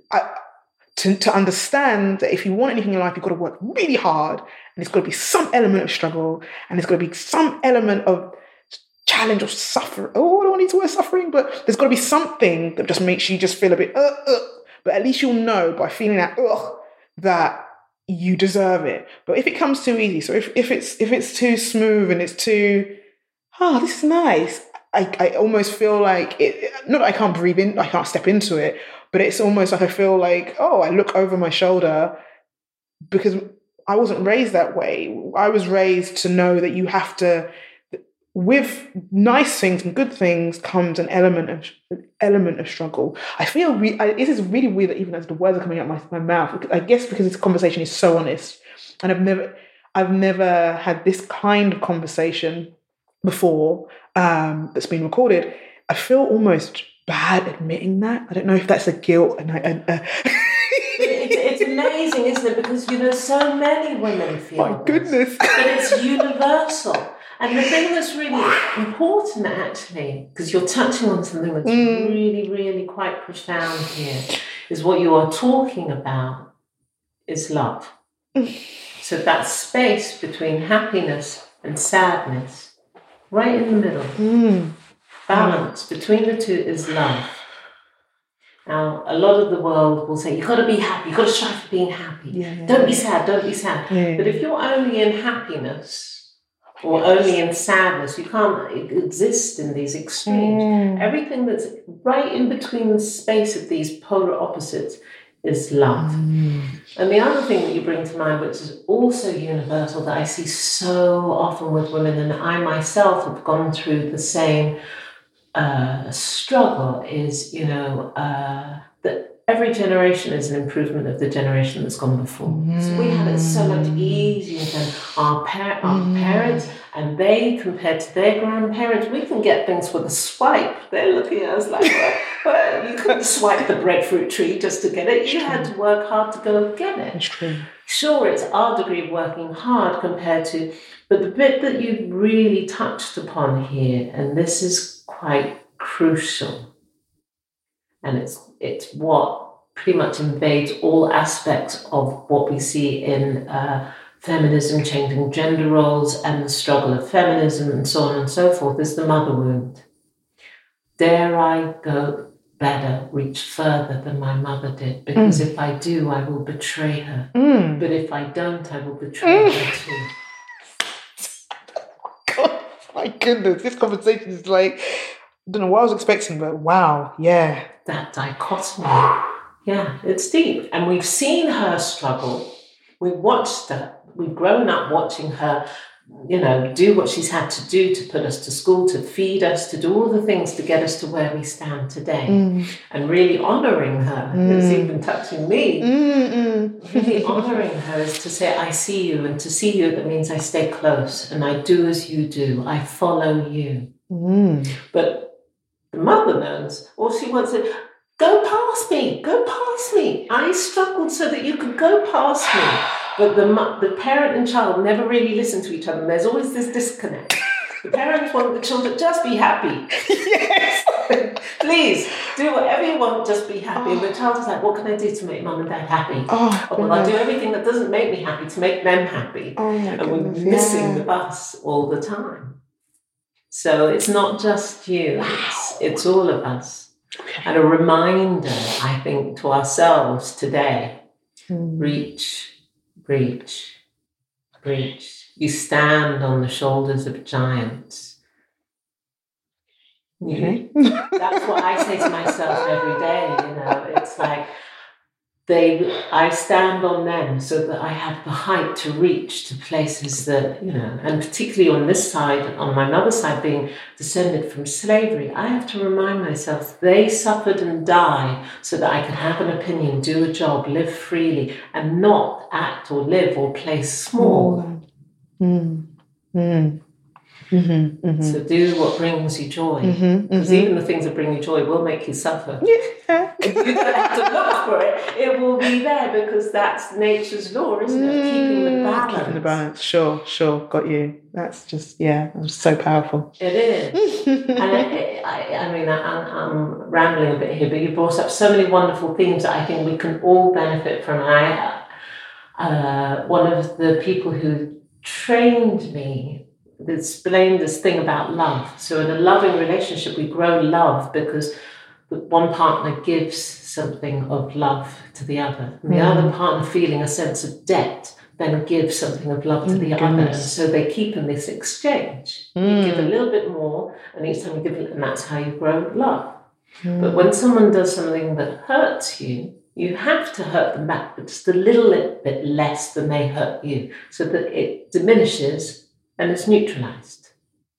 understand that if you want anything in life, you've got to work really hard, and there's got to be some element of struggle, and there's got to be some element of challenge or suffering. Oh, I don't want to use the word suffering, but there's got to be something that just makes you just feel a bit, but at least you'll know by feeling that you deserve it. But if it comes too easy, so if it's too smooth and it's too, this is nice, I almost feel like it, not that I can't breathe in, I can't step into it, but it's almost like I feel like, I look over my shoulder because I wasn't raised that way. I was raised to know that you have to, with nice things and good things comes an element of struggle. I feel this is really weird that even as the words are coming out my mouth, I guess because this conversation is so honest, and I've never had this kind of conversation before that's been recorded. I feel almost bad admitting that. I don't know if that's a guilt, and It's amazing, isn't it? Because so many women feel my goodness, but it's universal. And the thing that's really important, actually, because you're touching on something that's really, really quite profound here, is what you are talking about is love. So that space between happiness and sadness, right in the middle, balance between the two is love. Now, a lot of the world will say, you've got to be happy, you've got to strive for being happy. Don't be sad. But if you're only in happiness, or only in sadness, you can't exist in these extremes. Everything that's right in between the space of these polar opposites is love. And the other thing that you bring to mind, which is also universal, that I see so often with women, and I myself have gone through the same struggle, is, that every generation is an improvement of the generation that's gone before. So we have it so much easier than our parents, and they, compared to their grandparents, we can get things with a swipe. They're looking at us like, well, you couldn't swipe the breadfruit tree just to get it. You had to work hard to go get it. That's true. Sure, it's our degree of working hard compared to, but the bit that you really touched upon here, and this is quite crucial, and it's what pretty much invades all aspects of what we see in feminism, changing gender roles, and the struggle of feminism, and so on and so forth, is the mother wound. Dare I go better, reach further than my mother did. Because if I do, I will betray her. But if I don't, I will betray her too. God, my goodness, this conversation is like, I don't know what I was expecting, but wow, yeah. That dichotomy. Yeah, it's deep. And we've seen her struggle. We've watched her. We've grown up watching her, do what she's had to do to put us to school, to feed us, to do all the things to get us to where we stand today. And really honouring her. It's even touching me. Really honouring her is to say, I see you. And to see you, that means I stay close and I do as you do. I follow you. But the mother knows, all she wants is, go past me. I struggled so that you could go past me. But the parent and child never really listen to each other. And there's always this disconnect. The parents want the children just be happy. Yes. Please, do whatever you want, just be happy. And the child is like, what can I do to make mum and dad happy? Well, I'll do everything that doesn't make me happy to make them happy. And we're missing the bus all the time. So it's not just you, it's all of us. And a reminder, I think, to ourselves today, reach. You stand on the shoulders of giants. That's what I say to myself every day, It's like I stand on them so that I have the height to reach to places that, and particularly on this side, on my mother's side, being descended from slavery, I have to remind myself they suffered and died so that I could have an opinion, do a job, live freely, and not act or live or play small. So do what brings you joy. Because even the things that bring you joy will make you suffer. If you don't have to look for it, it will be there because that's nature's law, isn't it? Keeping the balance. Keeping the balance. Sure. Got you. That's just, that's so powerful. It is. And I'm rambling a bit here, but you brought up so many wonderful themes that I think we can all benefit from. One of the people who trained me explained this thing about love. So in a loving relationship, we grow love because one partner gives something of love to the other. And the other partner, feeling a sense of debt, then gives something of love to the other. And so they keep in this exchange. You give a little bit more, and each time you give it, and that's how you grow love. But when someone does something that hurts you, you have to hurt them back, but just a little bit less than they hurt you, so that it diminishes and it's neutralized.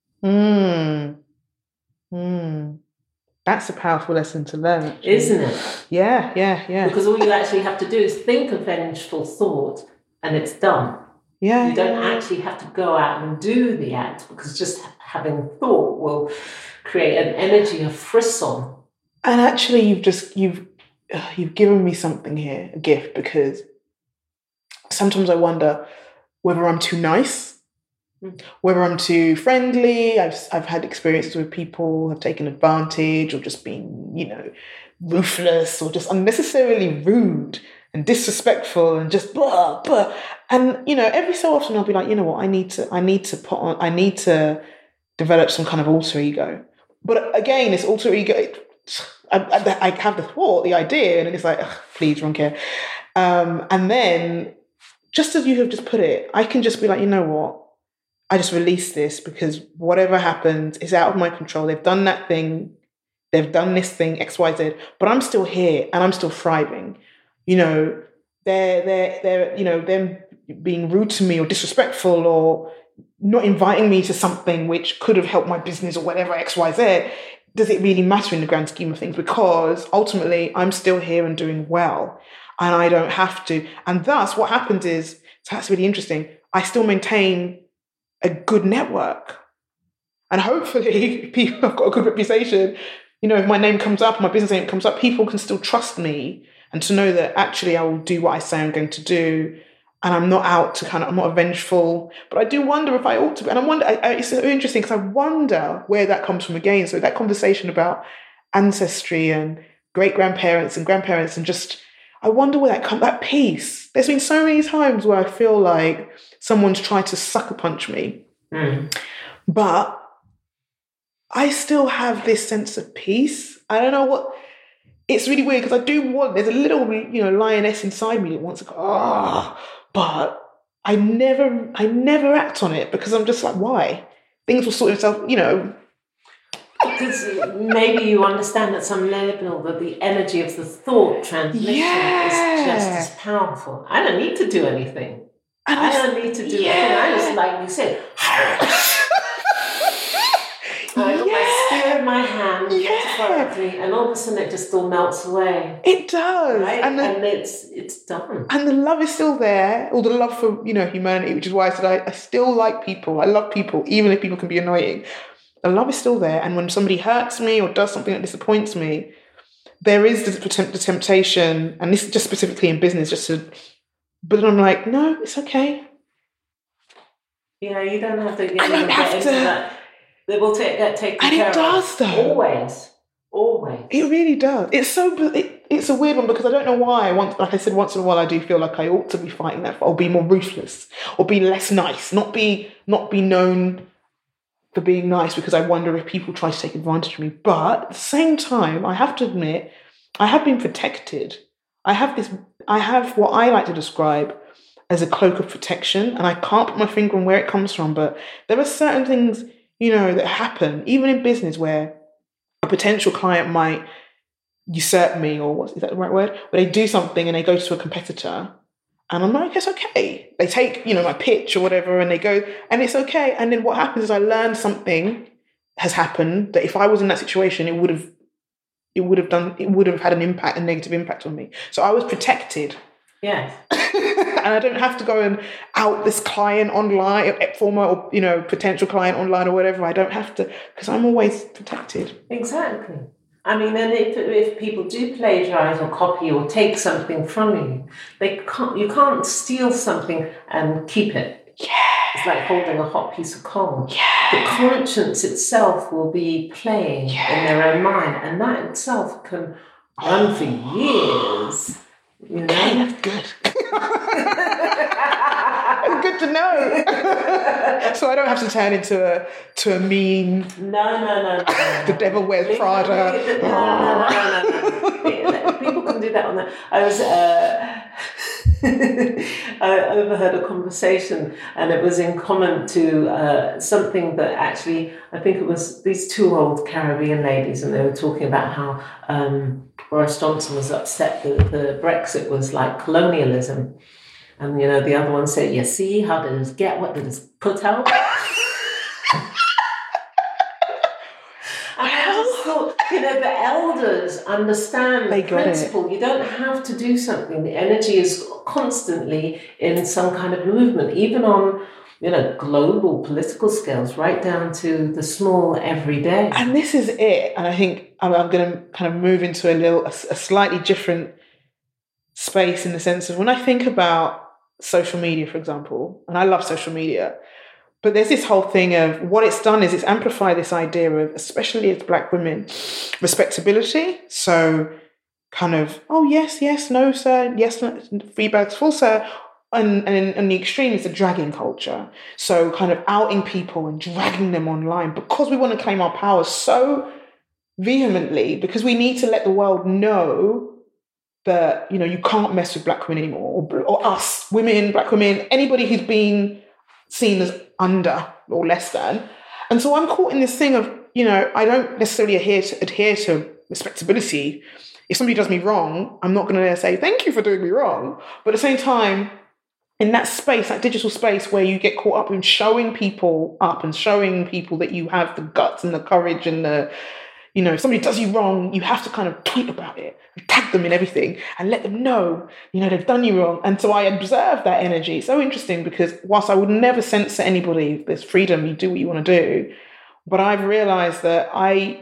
That's a powerful lesson to learn, actually. Isn't it? Yeah. Because all you actually have to do is think a vengeful thought and it's done. You don't actually have to go out and do the act, because just having thought will create an energy of frisson. And actually you've given me something here, a gift, because sometimes I wonder whether I'm too nice, whether I'm too friendly. I've had experiences with people who have taken advantage or just been, ruthless or just unnecessarily rude and disrespectful and just blah, blah. And, every so often I'll be like, you know what, I need to develop some kind of alter ego. But again, this alter ego, I have the thought, the idea, and it's like, please, wrong care. And then, just as you have just put it, I can just be like, you know what? I just release this because whatever happens is out of my control. They've done that thing. They've done this thing, X, Y, Z. But I'm still here and I'm still thriving. They're them being rude to me or disrespectful or not inviting me to something which could have helped my business or whatever, X, Y, Z. Does it really matter in the grand scheme of things? Because ultimately I'm still here and doing well and I don't have to. And thus what happens is, so that's really interesting, I still maintain a good network. And hopefully people have got a good reputation. If my name comes up, my business name comes up, people can still trust me and to know that actually I will do what I say I'm going to do. And I'm not out to I'm not vengeful, but I do wonder if I ought to be. And I wonder, it's so interesting because I wonder where that comes from again. So that conversation about ancestry and great-grandparents and grandparents and just, I wonder where that peace. There's been so many times where I feel like someone's tried to sucker punch me, but I still have this sense of peace. I don't know what, it's really weird because I do want, there's a little, lioness inside me that wants to go, but I never act on it because I'm just like, why? Things will sort themselves, Because maybe you understand at some level that the energy of the thought transmission is just as powerful. I don't need to do anything. I don't need to do anything. I just, like you said, I got my spear in my hand, metaphorically, and all of a sudden it just all melts away. It does. Right? And it's done. And the love is still there, or the love for, humanity, which is why I said I still like people. I love people, even if people can be annoying. The love is still there. And when somebody hurts me or does something that disappoints me, there is the temptation, and this is just specifically in business, but then I'm like, no, it's okay. Yeah, you don't have to get into that. They will take care of. And it does, though. Always. It really does. It's a weird one because I don't know why. Like I said, once in a while I do feel like I ought to be fighting that, or be more ruthless, or be less nice, not be known for being nice because I wonder if people try to take advantage of me. But at the same time, I have to admit, I have been protected. I have what I like to describe as a cloak of protection, and I can't put my finger on where it comes from, but there are certain things, that happen, even in business, where a potential client might usurp me, or is that the right word? Where they do something and they go to a competitor, and I'm like, it's okay. They take, my pitch or whatever, and they go, and it's okay. And then what happens is I learn something has happened that if I was in that situation, it would have had a negative impact on me. So I was protected. Yes. And I don't have to go and out this client online, former or potential client online or whatever. I don't have to, because I'm always protected. Exactly. I mean, and if people do plagiarize or copy or take something from you, you can't steal something and keep it. Yeah. It's like holding a hot piece of coal. Yeah. The conscience itself will be playing in their own mind, and that itself can run for years. Okay, that's good. That's good to know. So I don't have to turn into a mean. No. The devil wears Prada. No. People can do that on that. I overheard a conversation, and it was in comment to something that actually, I think it was these two old Caribbean ladies, and they were talking about how Boris Johnson was upset that the Brexit was like colonialism. And, the other one said, you see how they just get what they just put out? I just thought, the elders understand the principle. You don't have to do something. The energy is constantly in some kind of movement, even on, global political scales, right down to the small everyday. And this is it. And I think I'm going to kind of move into a slightly different space, in the sense of when I think about social media, for example, and I love social media, but there's this whole thing of what it's done is it's amplified this idea of, especially as Black women, respectability. So kind of, oh, yes, no, sir, yes, no, 3 bags full, sir. And the extreme is the dragging culture. So kind of outing people and dragging them online because we want to claim our power so vehemently, because we need to let the world know that, you can't mess with Black women anymore, or us, women, Black women, anybody who's been seen as under or less than. And so I'm caught in this thing of, I don't necessarily adhere to respectability. If somebody does me wrong, I'm not going to say, thank you for doing me wrong. But at the same time, in that space, that digital space where you get caught up in showing people up and showing people that you have the guts and the courage and the, if somebody does you wrong, you have to kind of tweet about it and tag them in everything and let them know, they've done you wrong. And so I observe that energy. It's so interesting because whilst I would never censor anybody, there's freedom, you do what you want to do. But I've realized that I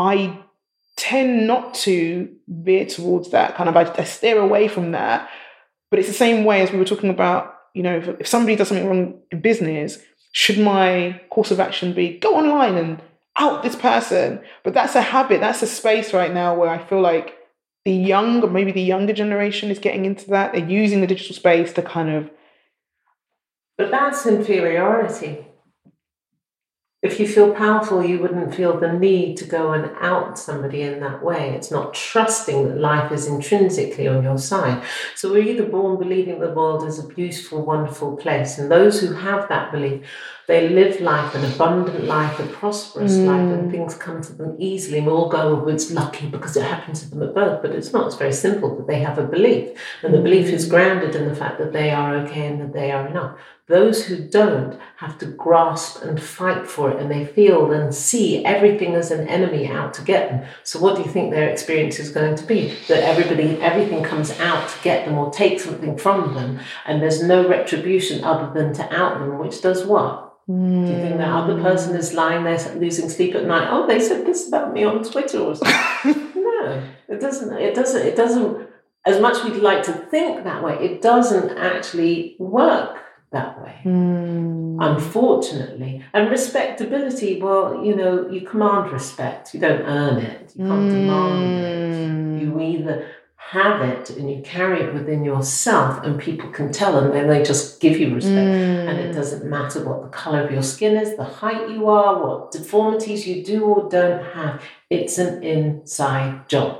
tend not to veer towards that kind of, I steer away from that. But it's the same way as we were talking about, if somebody does something wrong in business, should my course of action be go online and out this person? But that's a habit, that's a space right now where I feel like the younger generation is getting into that. They're using the digital space to kind of... But that's inferiority. If you feel powerful, you wouldn't feel the need to go and out somebody in that way. It's not trusting that life is intrinsically on your side. So we're either born believing the world is a beautiful, wonderful place. And those who have that belief, they live life, an abundant life, a prosperous life, and things come to them easily. And we all go, oh, it's lucky because it happened to them at birth. But it's not. It's very simple that they have a belief. And the belief is grounded in the fact that they are okay and that they are enough. Those who don't have to grasp and fight for it, and they feel and see everything as an enemy out to get them. So what do you think their experience is going to be? That everything comes out to get them or take something from them, and there's no retribution other than to out them, which does what? Do you think that other person is lying there losing sleep at night? Oh, they said this about me on Twitter or something. No, it doesn't. As much as we'd like to think that way, it doesn't actually work that way, unfortunately. And respectability, well, you command respect. You don't earn it. You can't demand it. You either have it and you carry it within yourself, and people can tell, and then they just give you respect. And it doesn't matter what the colour of your skin is, the height you are, what deformities you do or don't have. It's an inside job.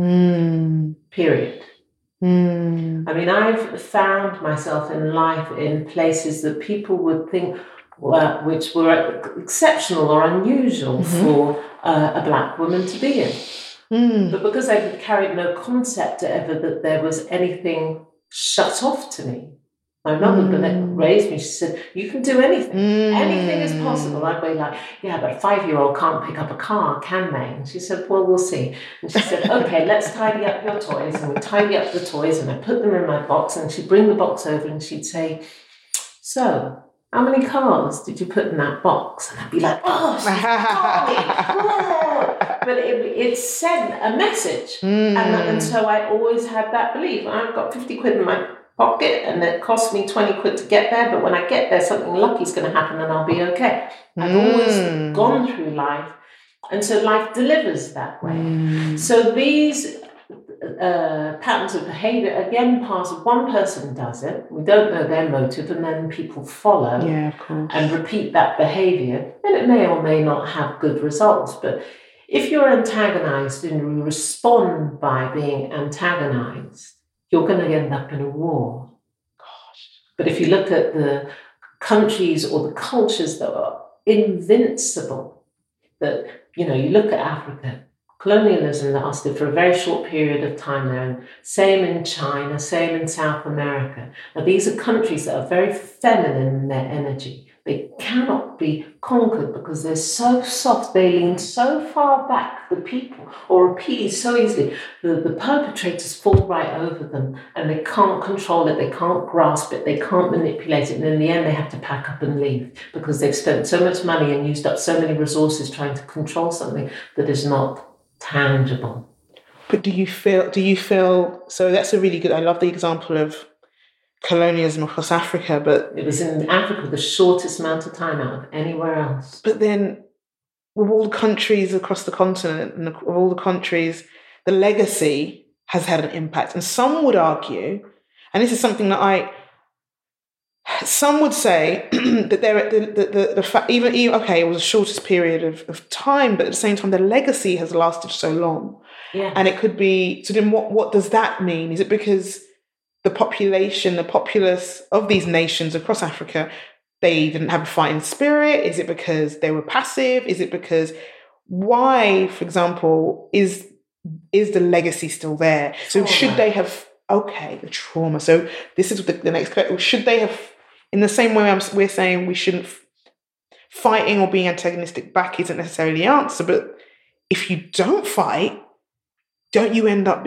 Period. I mean, I've found myself in life in places that people would think which were exceptional or unusual for a black woman to be in. But because I carried no concept ever that there was anything shut off to me, my mother raised me, she said, you can do anything. Anything is possible. I'd be like, yeah, but a 5-year-old can't pick up a car, can they? And she said, well, we'll see. And she said, okay, let's tidy up your toys. And we tidy up the toys, and I put them in my box, and she'd bring the box over and she'd say, so, how many cars did you put in that box? And I'd be like, oh, she's got it. But it sent a message. And so I always had that belief. I've got 50 quid in my pocket, and it cost me 20 quid to get there, but when I get there, something lucky is going to happen and I'll be okay. I've always gone through life, and so life delivers that way. So these patterns of behavior, again, one person does it, we don't know their motive, and then people follow and repeat that behavior, and it may or may not have good results. But if you're antagonized and you respond by being antagonized, you're going to end up in a war. But if you look at the countries or the cultures that are invincible, that, you look at Africa, colonialism lasted for a very short period of time there. Same in China, same in South America. Now, these are countries that are very feminine in their energy. They cannot be conquered because they're so soft. They lean so far back, the people, or appease so easily. The perpetrators fall right over them, and they can't control it. They can't grasp it. They can't manipulate it. And in the end, they have to pack up and leave because they've spent so much money and used up so many resources trying to control something that is not tangible. But do you feel, so that's a really good, I love the example of colonialism across Africa, but it was in Africa the shortest amount of time out of anywhere else. But then with all the countries across the continent and of all the countries, the legacy has had an impact. And some would argue, and this is something that some would say that the fact, even okay, it was the shortest period of time, but at the same time, the legacy has lasted so long. Yeah. And it could be, so then what does that mean? Is it because the populace of these nations across Africa, they didn't have a fighting spirit? Is it because they were passive? Is it because, why, for example, is the legacy still there? So should they have, the trauma. So this is the next question. Should they have, in the same way we're saying we shouldn't, fighting or being antagonistic back isn't necessarily the answer, but if you don't fight, don't you end up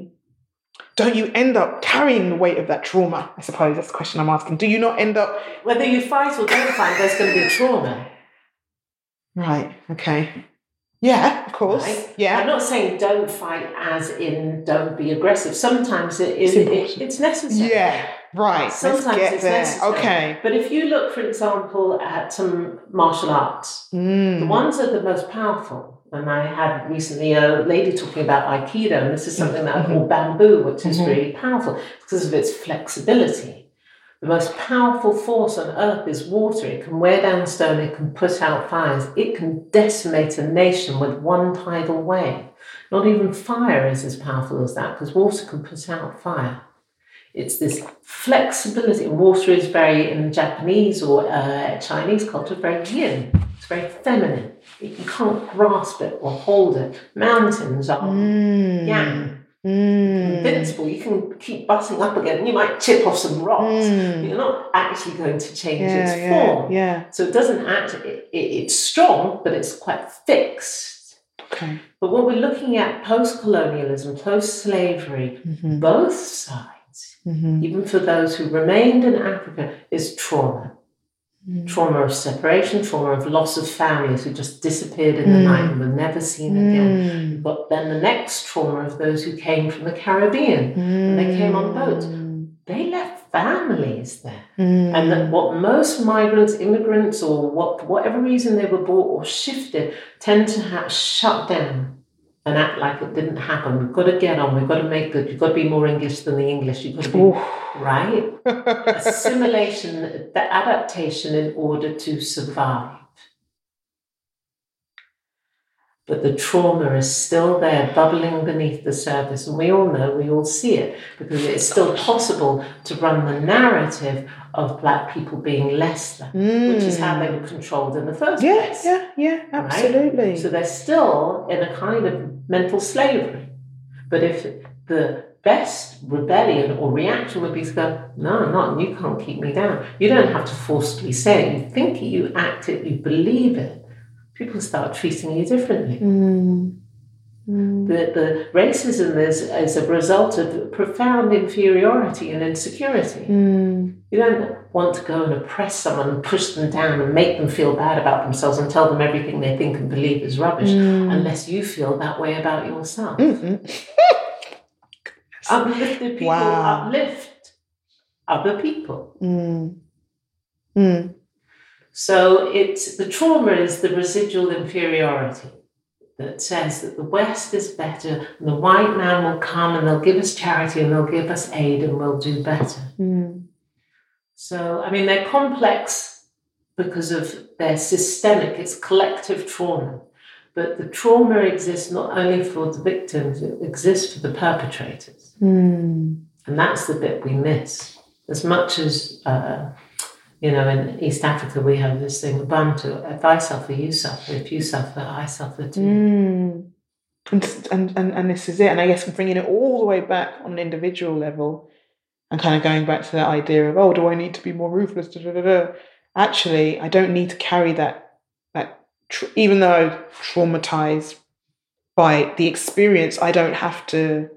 carrying the weight of that trauma? I suppose that's the question I'm asking. Do you not end up... Whether you fight or don't fight, there's going to be trauma. Right, okay. Yeah, of course. Right? Yeah. I'm not saying don't fight as in don't be aggressive. Sometimes it's necessary. Yeah, right. Sometimes it's necessary. Okay. But if you look, for example, at some martial arts, the ones that are the most powerful, and I had recently a lady talking about Aikido, and this is something that I call bamboo, which is really powerful because of its flexibility. The most powerful force on earth is water. It can wear down stone, it can put out fires, it can decimate a nation with one tidal wave. Not even fire is as powerful as that, because water can put out fire. It's this flexibility. Water is very, in Japanese or Chinese culture, very yin. It's very feminine. You can't grasp it or hold it. Mountains are yang. Invincible. You can keep butting up again. You might chip off some rocks, but you're not actually going to change its form. So it doesn't actually, it's strong, but it's quite fixed. Okay. But what we're looking at post-colonialism, post-slavery, both sides, even for those who remained in Africa, is trauma. Trauma of separation, trauma of loss of families who just disappeared in the night and were never seen again. You've got then the next trauma of those who came from the Caribbean when they came on boats. They left families there. And that what most migrants, immigrants, or whatever reason they were brought or shifted, tend to shut down and act like it didn't happen. We've got to get on. We've got to make good. You've got to be more English than the English. You've got to be, right? Assimilation, the adaptation in order to survive. But the trauma is still there, bubbling beneath the surface. And we all know, we all see it, because it's still possible to run the narrative of Black people being less than, which is how they were controlled in the first place. Yeah, absolutely. Right? So they're still in a kind of mental slavery. But if the best rebellion or reaction would be to go, no, I'm not, you can't keep me down. You don't have to forcibly say it. You think it, you act it, you believe it. People start treating you differently. The racism is a result of profound inferiority and insecurity. You don't want to go and oppress someone and push them down and make them feel bad about themselves and tell them everything they think and believe is rubbish unless you feel that way about yourself. Uplifted people uplift other people. So the trauma is the residual inferiority that says that the West is better and the white man will come and they'll give us charity and they'll give us aid and we'll do better. So, I mean, they're complex because of their systemic, it's collective trauma. But the trauma exists not only for the victims, it exists for the perpetrators. And that's the bit we miss. As much as... in East Africa, we have this thing, Ubuntu. If I suffer, you suffer. If you suffer, I suffer too. And this is it. And I guess bringing it all the way back on an individual level and kind of going back to that idea of, do I need to be more ruthless? Actually, I don't need to carry that even though I'm traumatized by the experience, I don't have to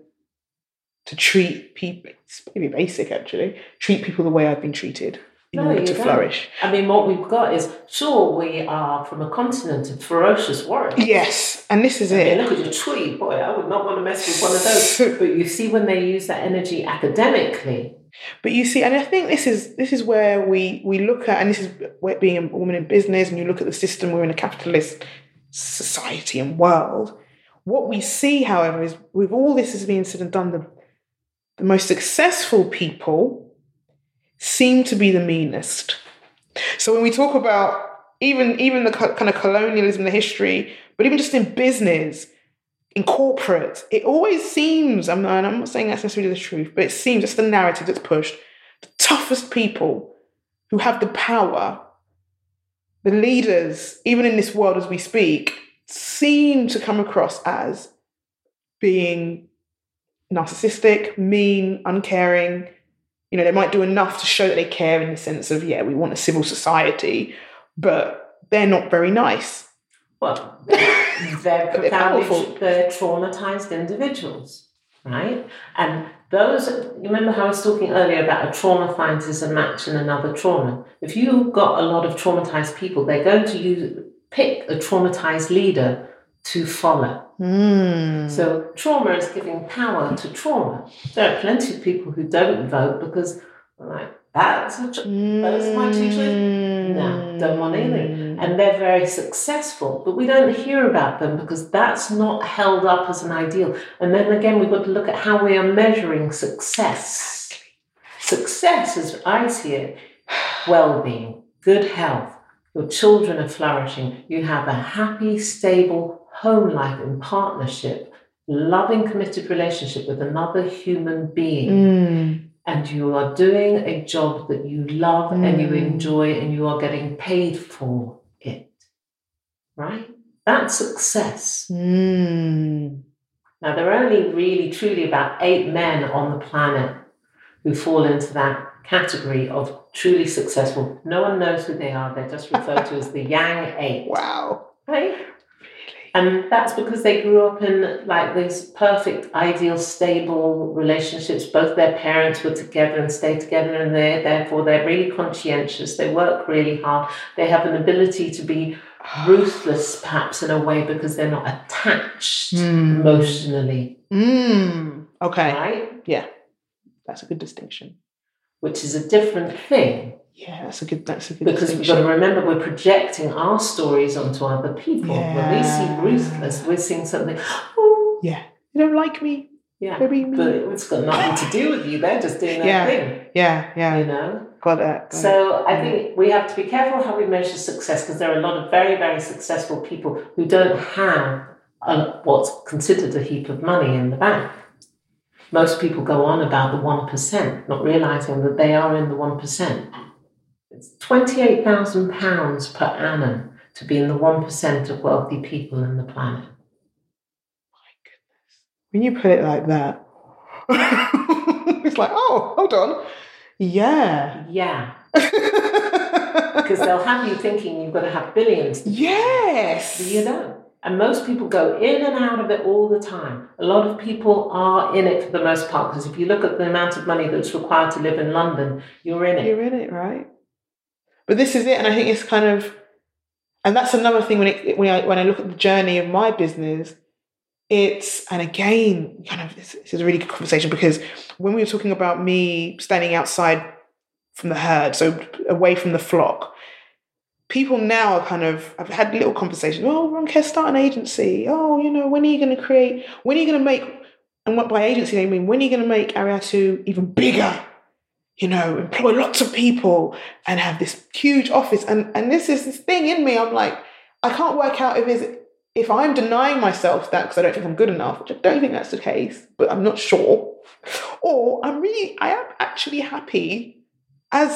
treat people, it's maybe basic actually, treat people the way I've been treated. In order to flourish. I mean, what we've got is, sure, we are from a continent of ferocious warriors. Yes, and this is it. Look at your tree, boy, I would not want to mess with one of those. But you see when they use that energy academically. But you see, and I think this is where we look at, and this is where being a woman in business, and you look at the system, we're in a capitalist society and world. What we see, however, is with all this has been said and done, the most successful people seem to be the meanest. So when we talk about even the kind of colonialism, the history, but even just in business, in corporate, it always seems, and I'm not saying that's necessarily the truth, but it seems it's the narrative that's pushed. The toughest people who have the power, the leaders, even in this world as we speak, seem to come across as being narcissistic, mean, uncaring. They might do enough to show that they care in the sense of, we want a civil society, but they're not very nice. Well, they're profoundly, they're traumatized individuals, right? And those, you remember how I was talking earlier about a trauma finds as a match in another trauma. If you've got a lot of traumatized people, they're going to pick a traumatized leader to follow. So trauma is giving power to trauma. There are plenty of people who don't vote because that's my tutor. No, don't want anything. And they're very successful, but we don't hear about them because that's not held up as an ideal. And then again, we've got to look at how we are measuring success. Exactly. Success, as I see it, well-being, good health, your children are flourishing, you have a happy, stable home life in partnership, loving, committed relationship with another human being, and you are doing a job that you love and you enjoy and you are getting paid for it, right? That's success. Now, there are only really, truly about 8 men on the planet who fall into that category of truly successful. No one knows who they are. They're just referred to as the Yang 8. Wow. Right? Really? And that's because they grew up in like these perfect, ideal, stable relationships. Both their parents were together and stayed together, and therefore they're really conscientious. They work really hard. They have an ability to be ruthless, perhaps, in a way, because they're not attached emotionally. Okay. Right? Yeah. That's a good distinction. Which is a different thing. Yeah, that's a good because distinction. We've got to remember we're projecting our stories onto other people. Yeah. When we see ruthless, we're seeing something, yeah, you don't like me. Yeah. But it's got nothing to do with you. They're just doing their thing. Yeah. You know? Got it. So I think we have to be careful how we measure success, because there are a lot of very, very successful people who don't have what's considered a heap of money in the bank. Most people go on about the 1%, not realising that they are in the 1%. It's £28,000 per annum to be in the 1% of wealthy people in the planet. My goodness. When you put it like that, it's like, oh, hold on. Yeah. Yeah. Because they'll have you thinking you've got to have billions. Yes. But you don't. And most people go in and out of it all the time. A lot of people are in it for the most part, because if you look at the amount of money that's required to live in London, you're in it. You're in it, right? But this is it, and I think it's kind of, and that's another thing when I look at the journey of my business, and again, kind of, this is a really good conversation, because when we were talking about me standing outside from the herd, so away from the flock, people now are kind of, I've had little conversations, Ronke, start an agency. When are you going to make, and what by agency I mean, when are you going to make Ariatu even bigger? Employ lots of people and have this huge office. And this is this thing in me, I'm like, I can't work out if I'm denying myself that because I don't think I'm good enough, which I don't think that's the case, but I'm not sure. Or I am actually happy as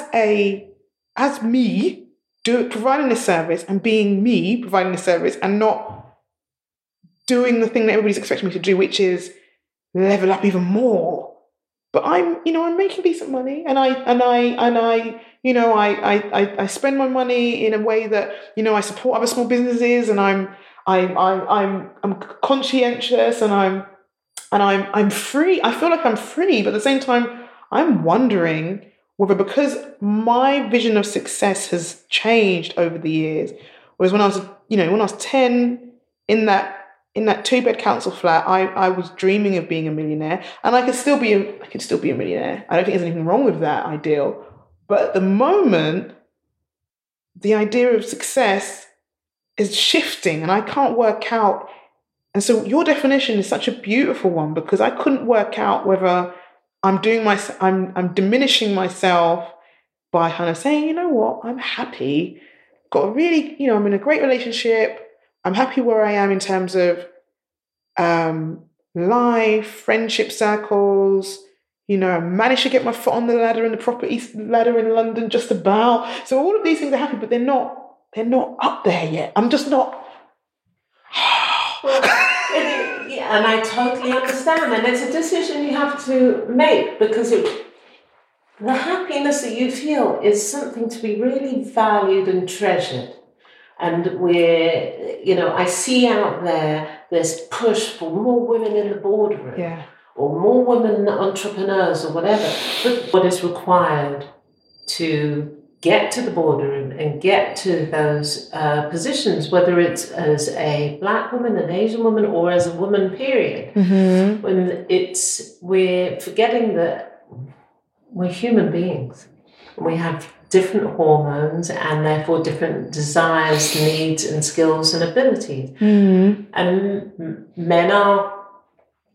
me, providing this service and being me providing this service and not doing the thing that everybody's expecting me to do, which is level up even more. But I'm making decent money, and I spend my money in a way that I support other small businesses, and I'm conscientious, and I'm free. I feel like I'm free, but at the same time, I'm wondering whether, because my vision of success has changed over the years, whereas when I was 10 in that 2-bed council flat, I was dreaming of being a millionaire, and I could still be a millionaire. I don't think there's anything wrong with that ideal. But at the moment, the idea of success is shifting, and I can't work out. And so your definition is such a beautiful one, because I couldn't work out whether I'm diminishing myself by kind of saying, you know what, I'm happy, got a really, I'm in a great relationship. I'm happy where I am in terms of life, friendship circles. I managed to get my foot on the ladder, in the property ladder in London, just about. So all of these things are happy, but they're not up there yet. I'm just not. And I totally understand. And it's a decision you have to make, because the happiness that you feel is something to be really valued and treasured. And I see out there this push for more women in the boardroom, or more women entrepreneurs, or whatever. But what is required to get to the boardroom and get to those positions, whether it's as a Black woman, an Asian woman, or as a woman, period, when we're forgetting that we're human beings. We have different hormones and therefore different desires, needs, and skills and abilities. And men are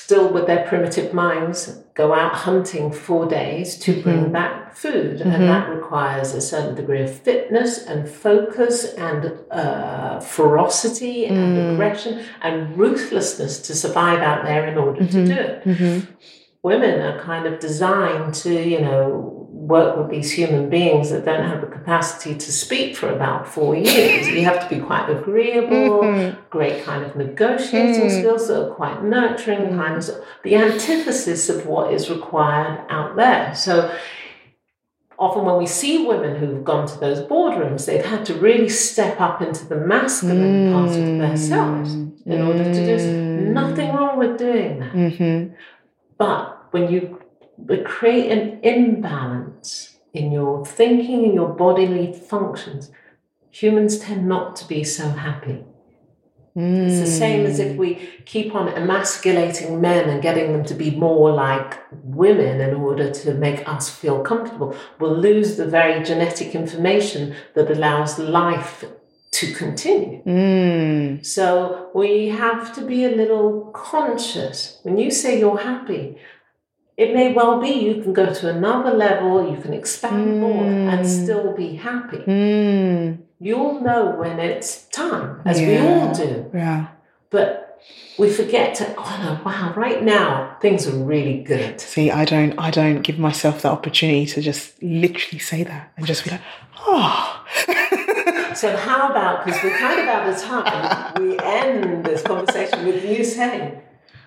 still with their primitive minds, go out hunting for days to bring back food. And that requires a certain degree of fitness and focus and ferocity and aggression and ruthlessness to survive out there in order to do it. Women are kind of designed to, work with these human beings that don't have the capacity to speak for about 4 years. You have to be quite agreeable, great kind of negotiating skills that are quite nurturing, kind of the antithesis of what is required out there. So often when we see women who've gone to those boardrooms, they've had to really step up into the masculine part of themselves in order to do this. Nothing wrong with doing that. But when you create an imbalance in your thinking and your bodily functions, humans tend not to be so happy. It's the same as if we keep on emasculating men and getting them to be more like women in order to make us feel comfortable. We'll lose the very genetic information that allows life to continue. So we have to be a little conscious. When you say you're happy, it may well be you can go to another level, you can expand more and still be happy. You'll know when it's time, as we all do. Yeah. But we forget to honor, wow, right now things are really good. See, I don't give myself the opportunity to just literally say that and just be like, oh. So how about, because we're kind of out of time, we end this conversation with you saying,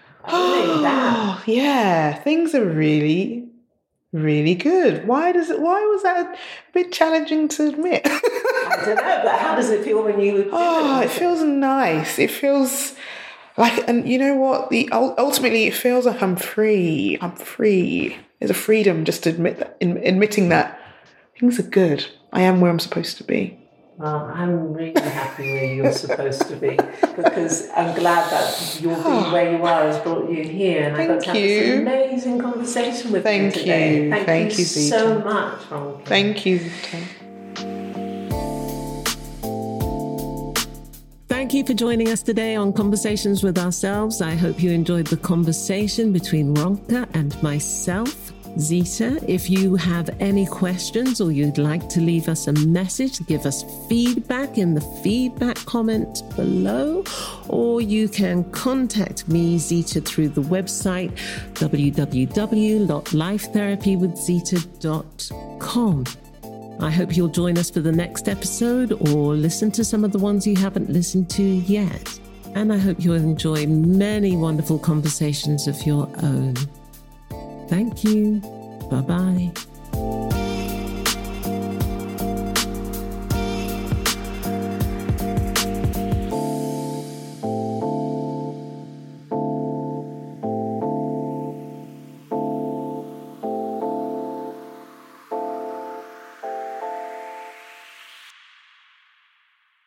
oh, yeah, things are really, really good. Why was that a bit challenging to admit? I don't know, but how does it feel when you do it? It feels nice. It feels like, and you know what? Ultimately, it feels like I'm free. I'm free. There's a freedom just to admitting that things are good. I am where I'm supposed to be. Well, I'm really happy where you're supposed to be, because I'm glad that your being where you are has brought you here, and I got to have this amazing conversation with you today. Thank you so much, Ronke. Thank you, Zita. Thank you for joining us today on Conversations with Ourselves. I hope you enjoyed the conversation between Ronke and myself, Zita. If you have any questions or you'd like to leave us a message, give us feedback in the feedback comment below, or you can contact me, Zita, through the website www.lifetherapywithzita.com. I hope you'll join us for the next episode or listen to some of the ones you haven't listened to yet. And I hope you'll enjoy many wonderful conversations of your own. Thank you. Bye-bye.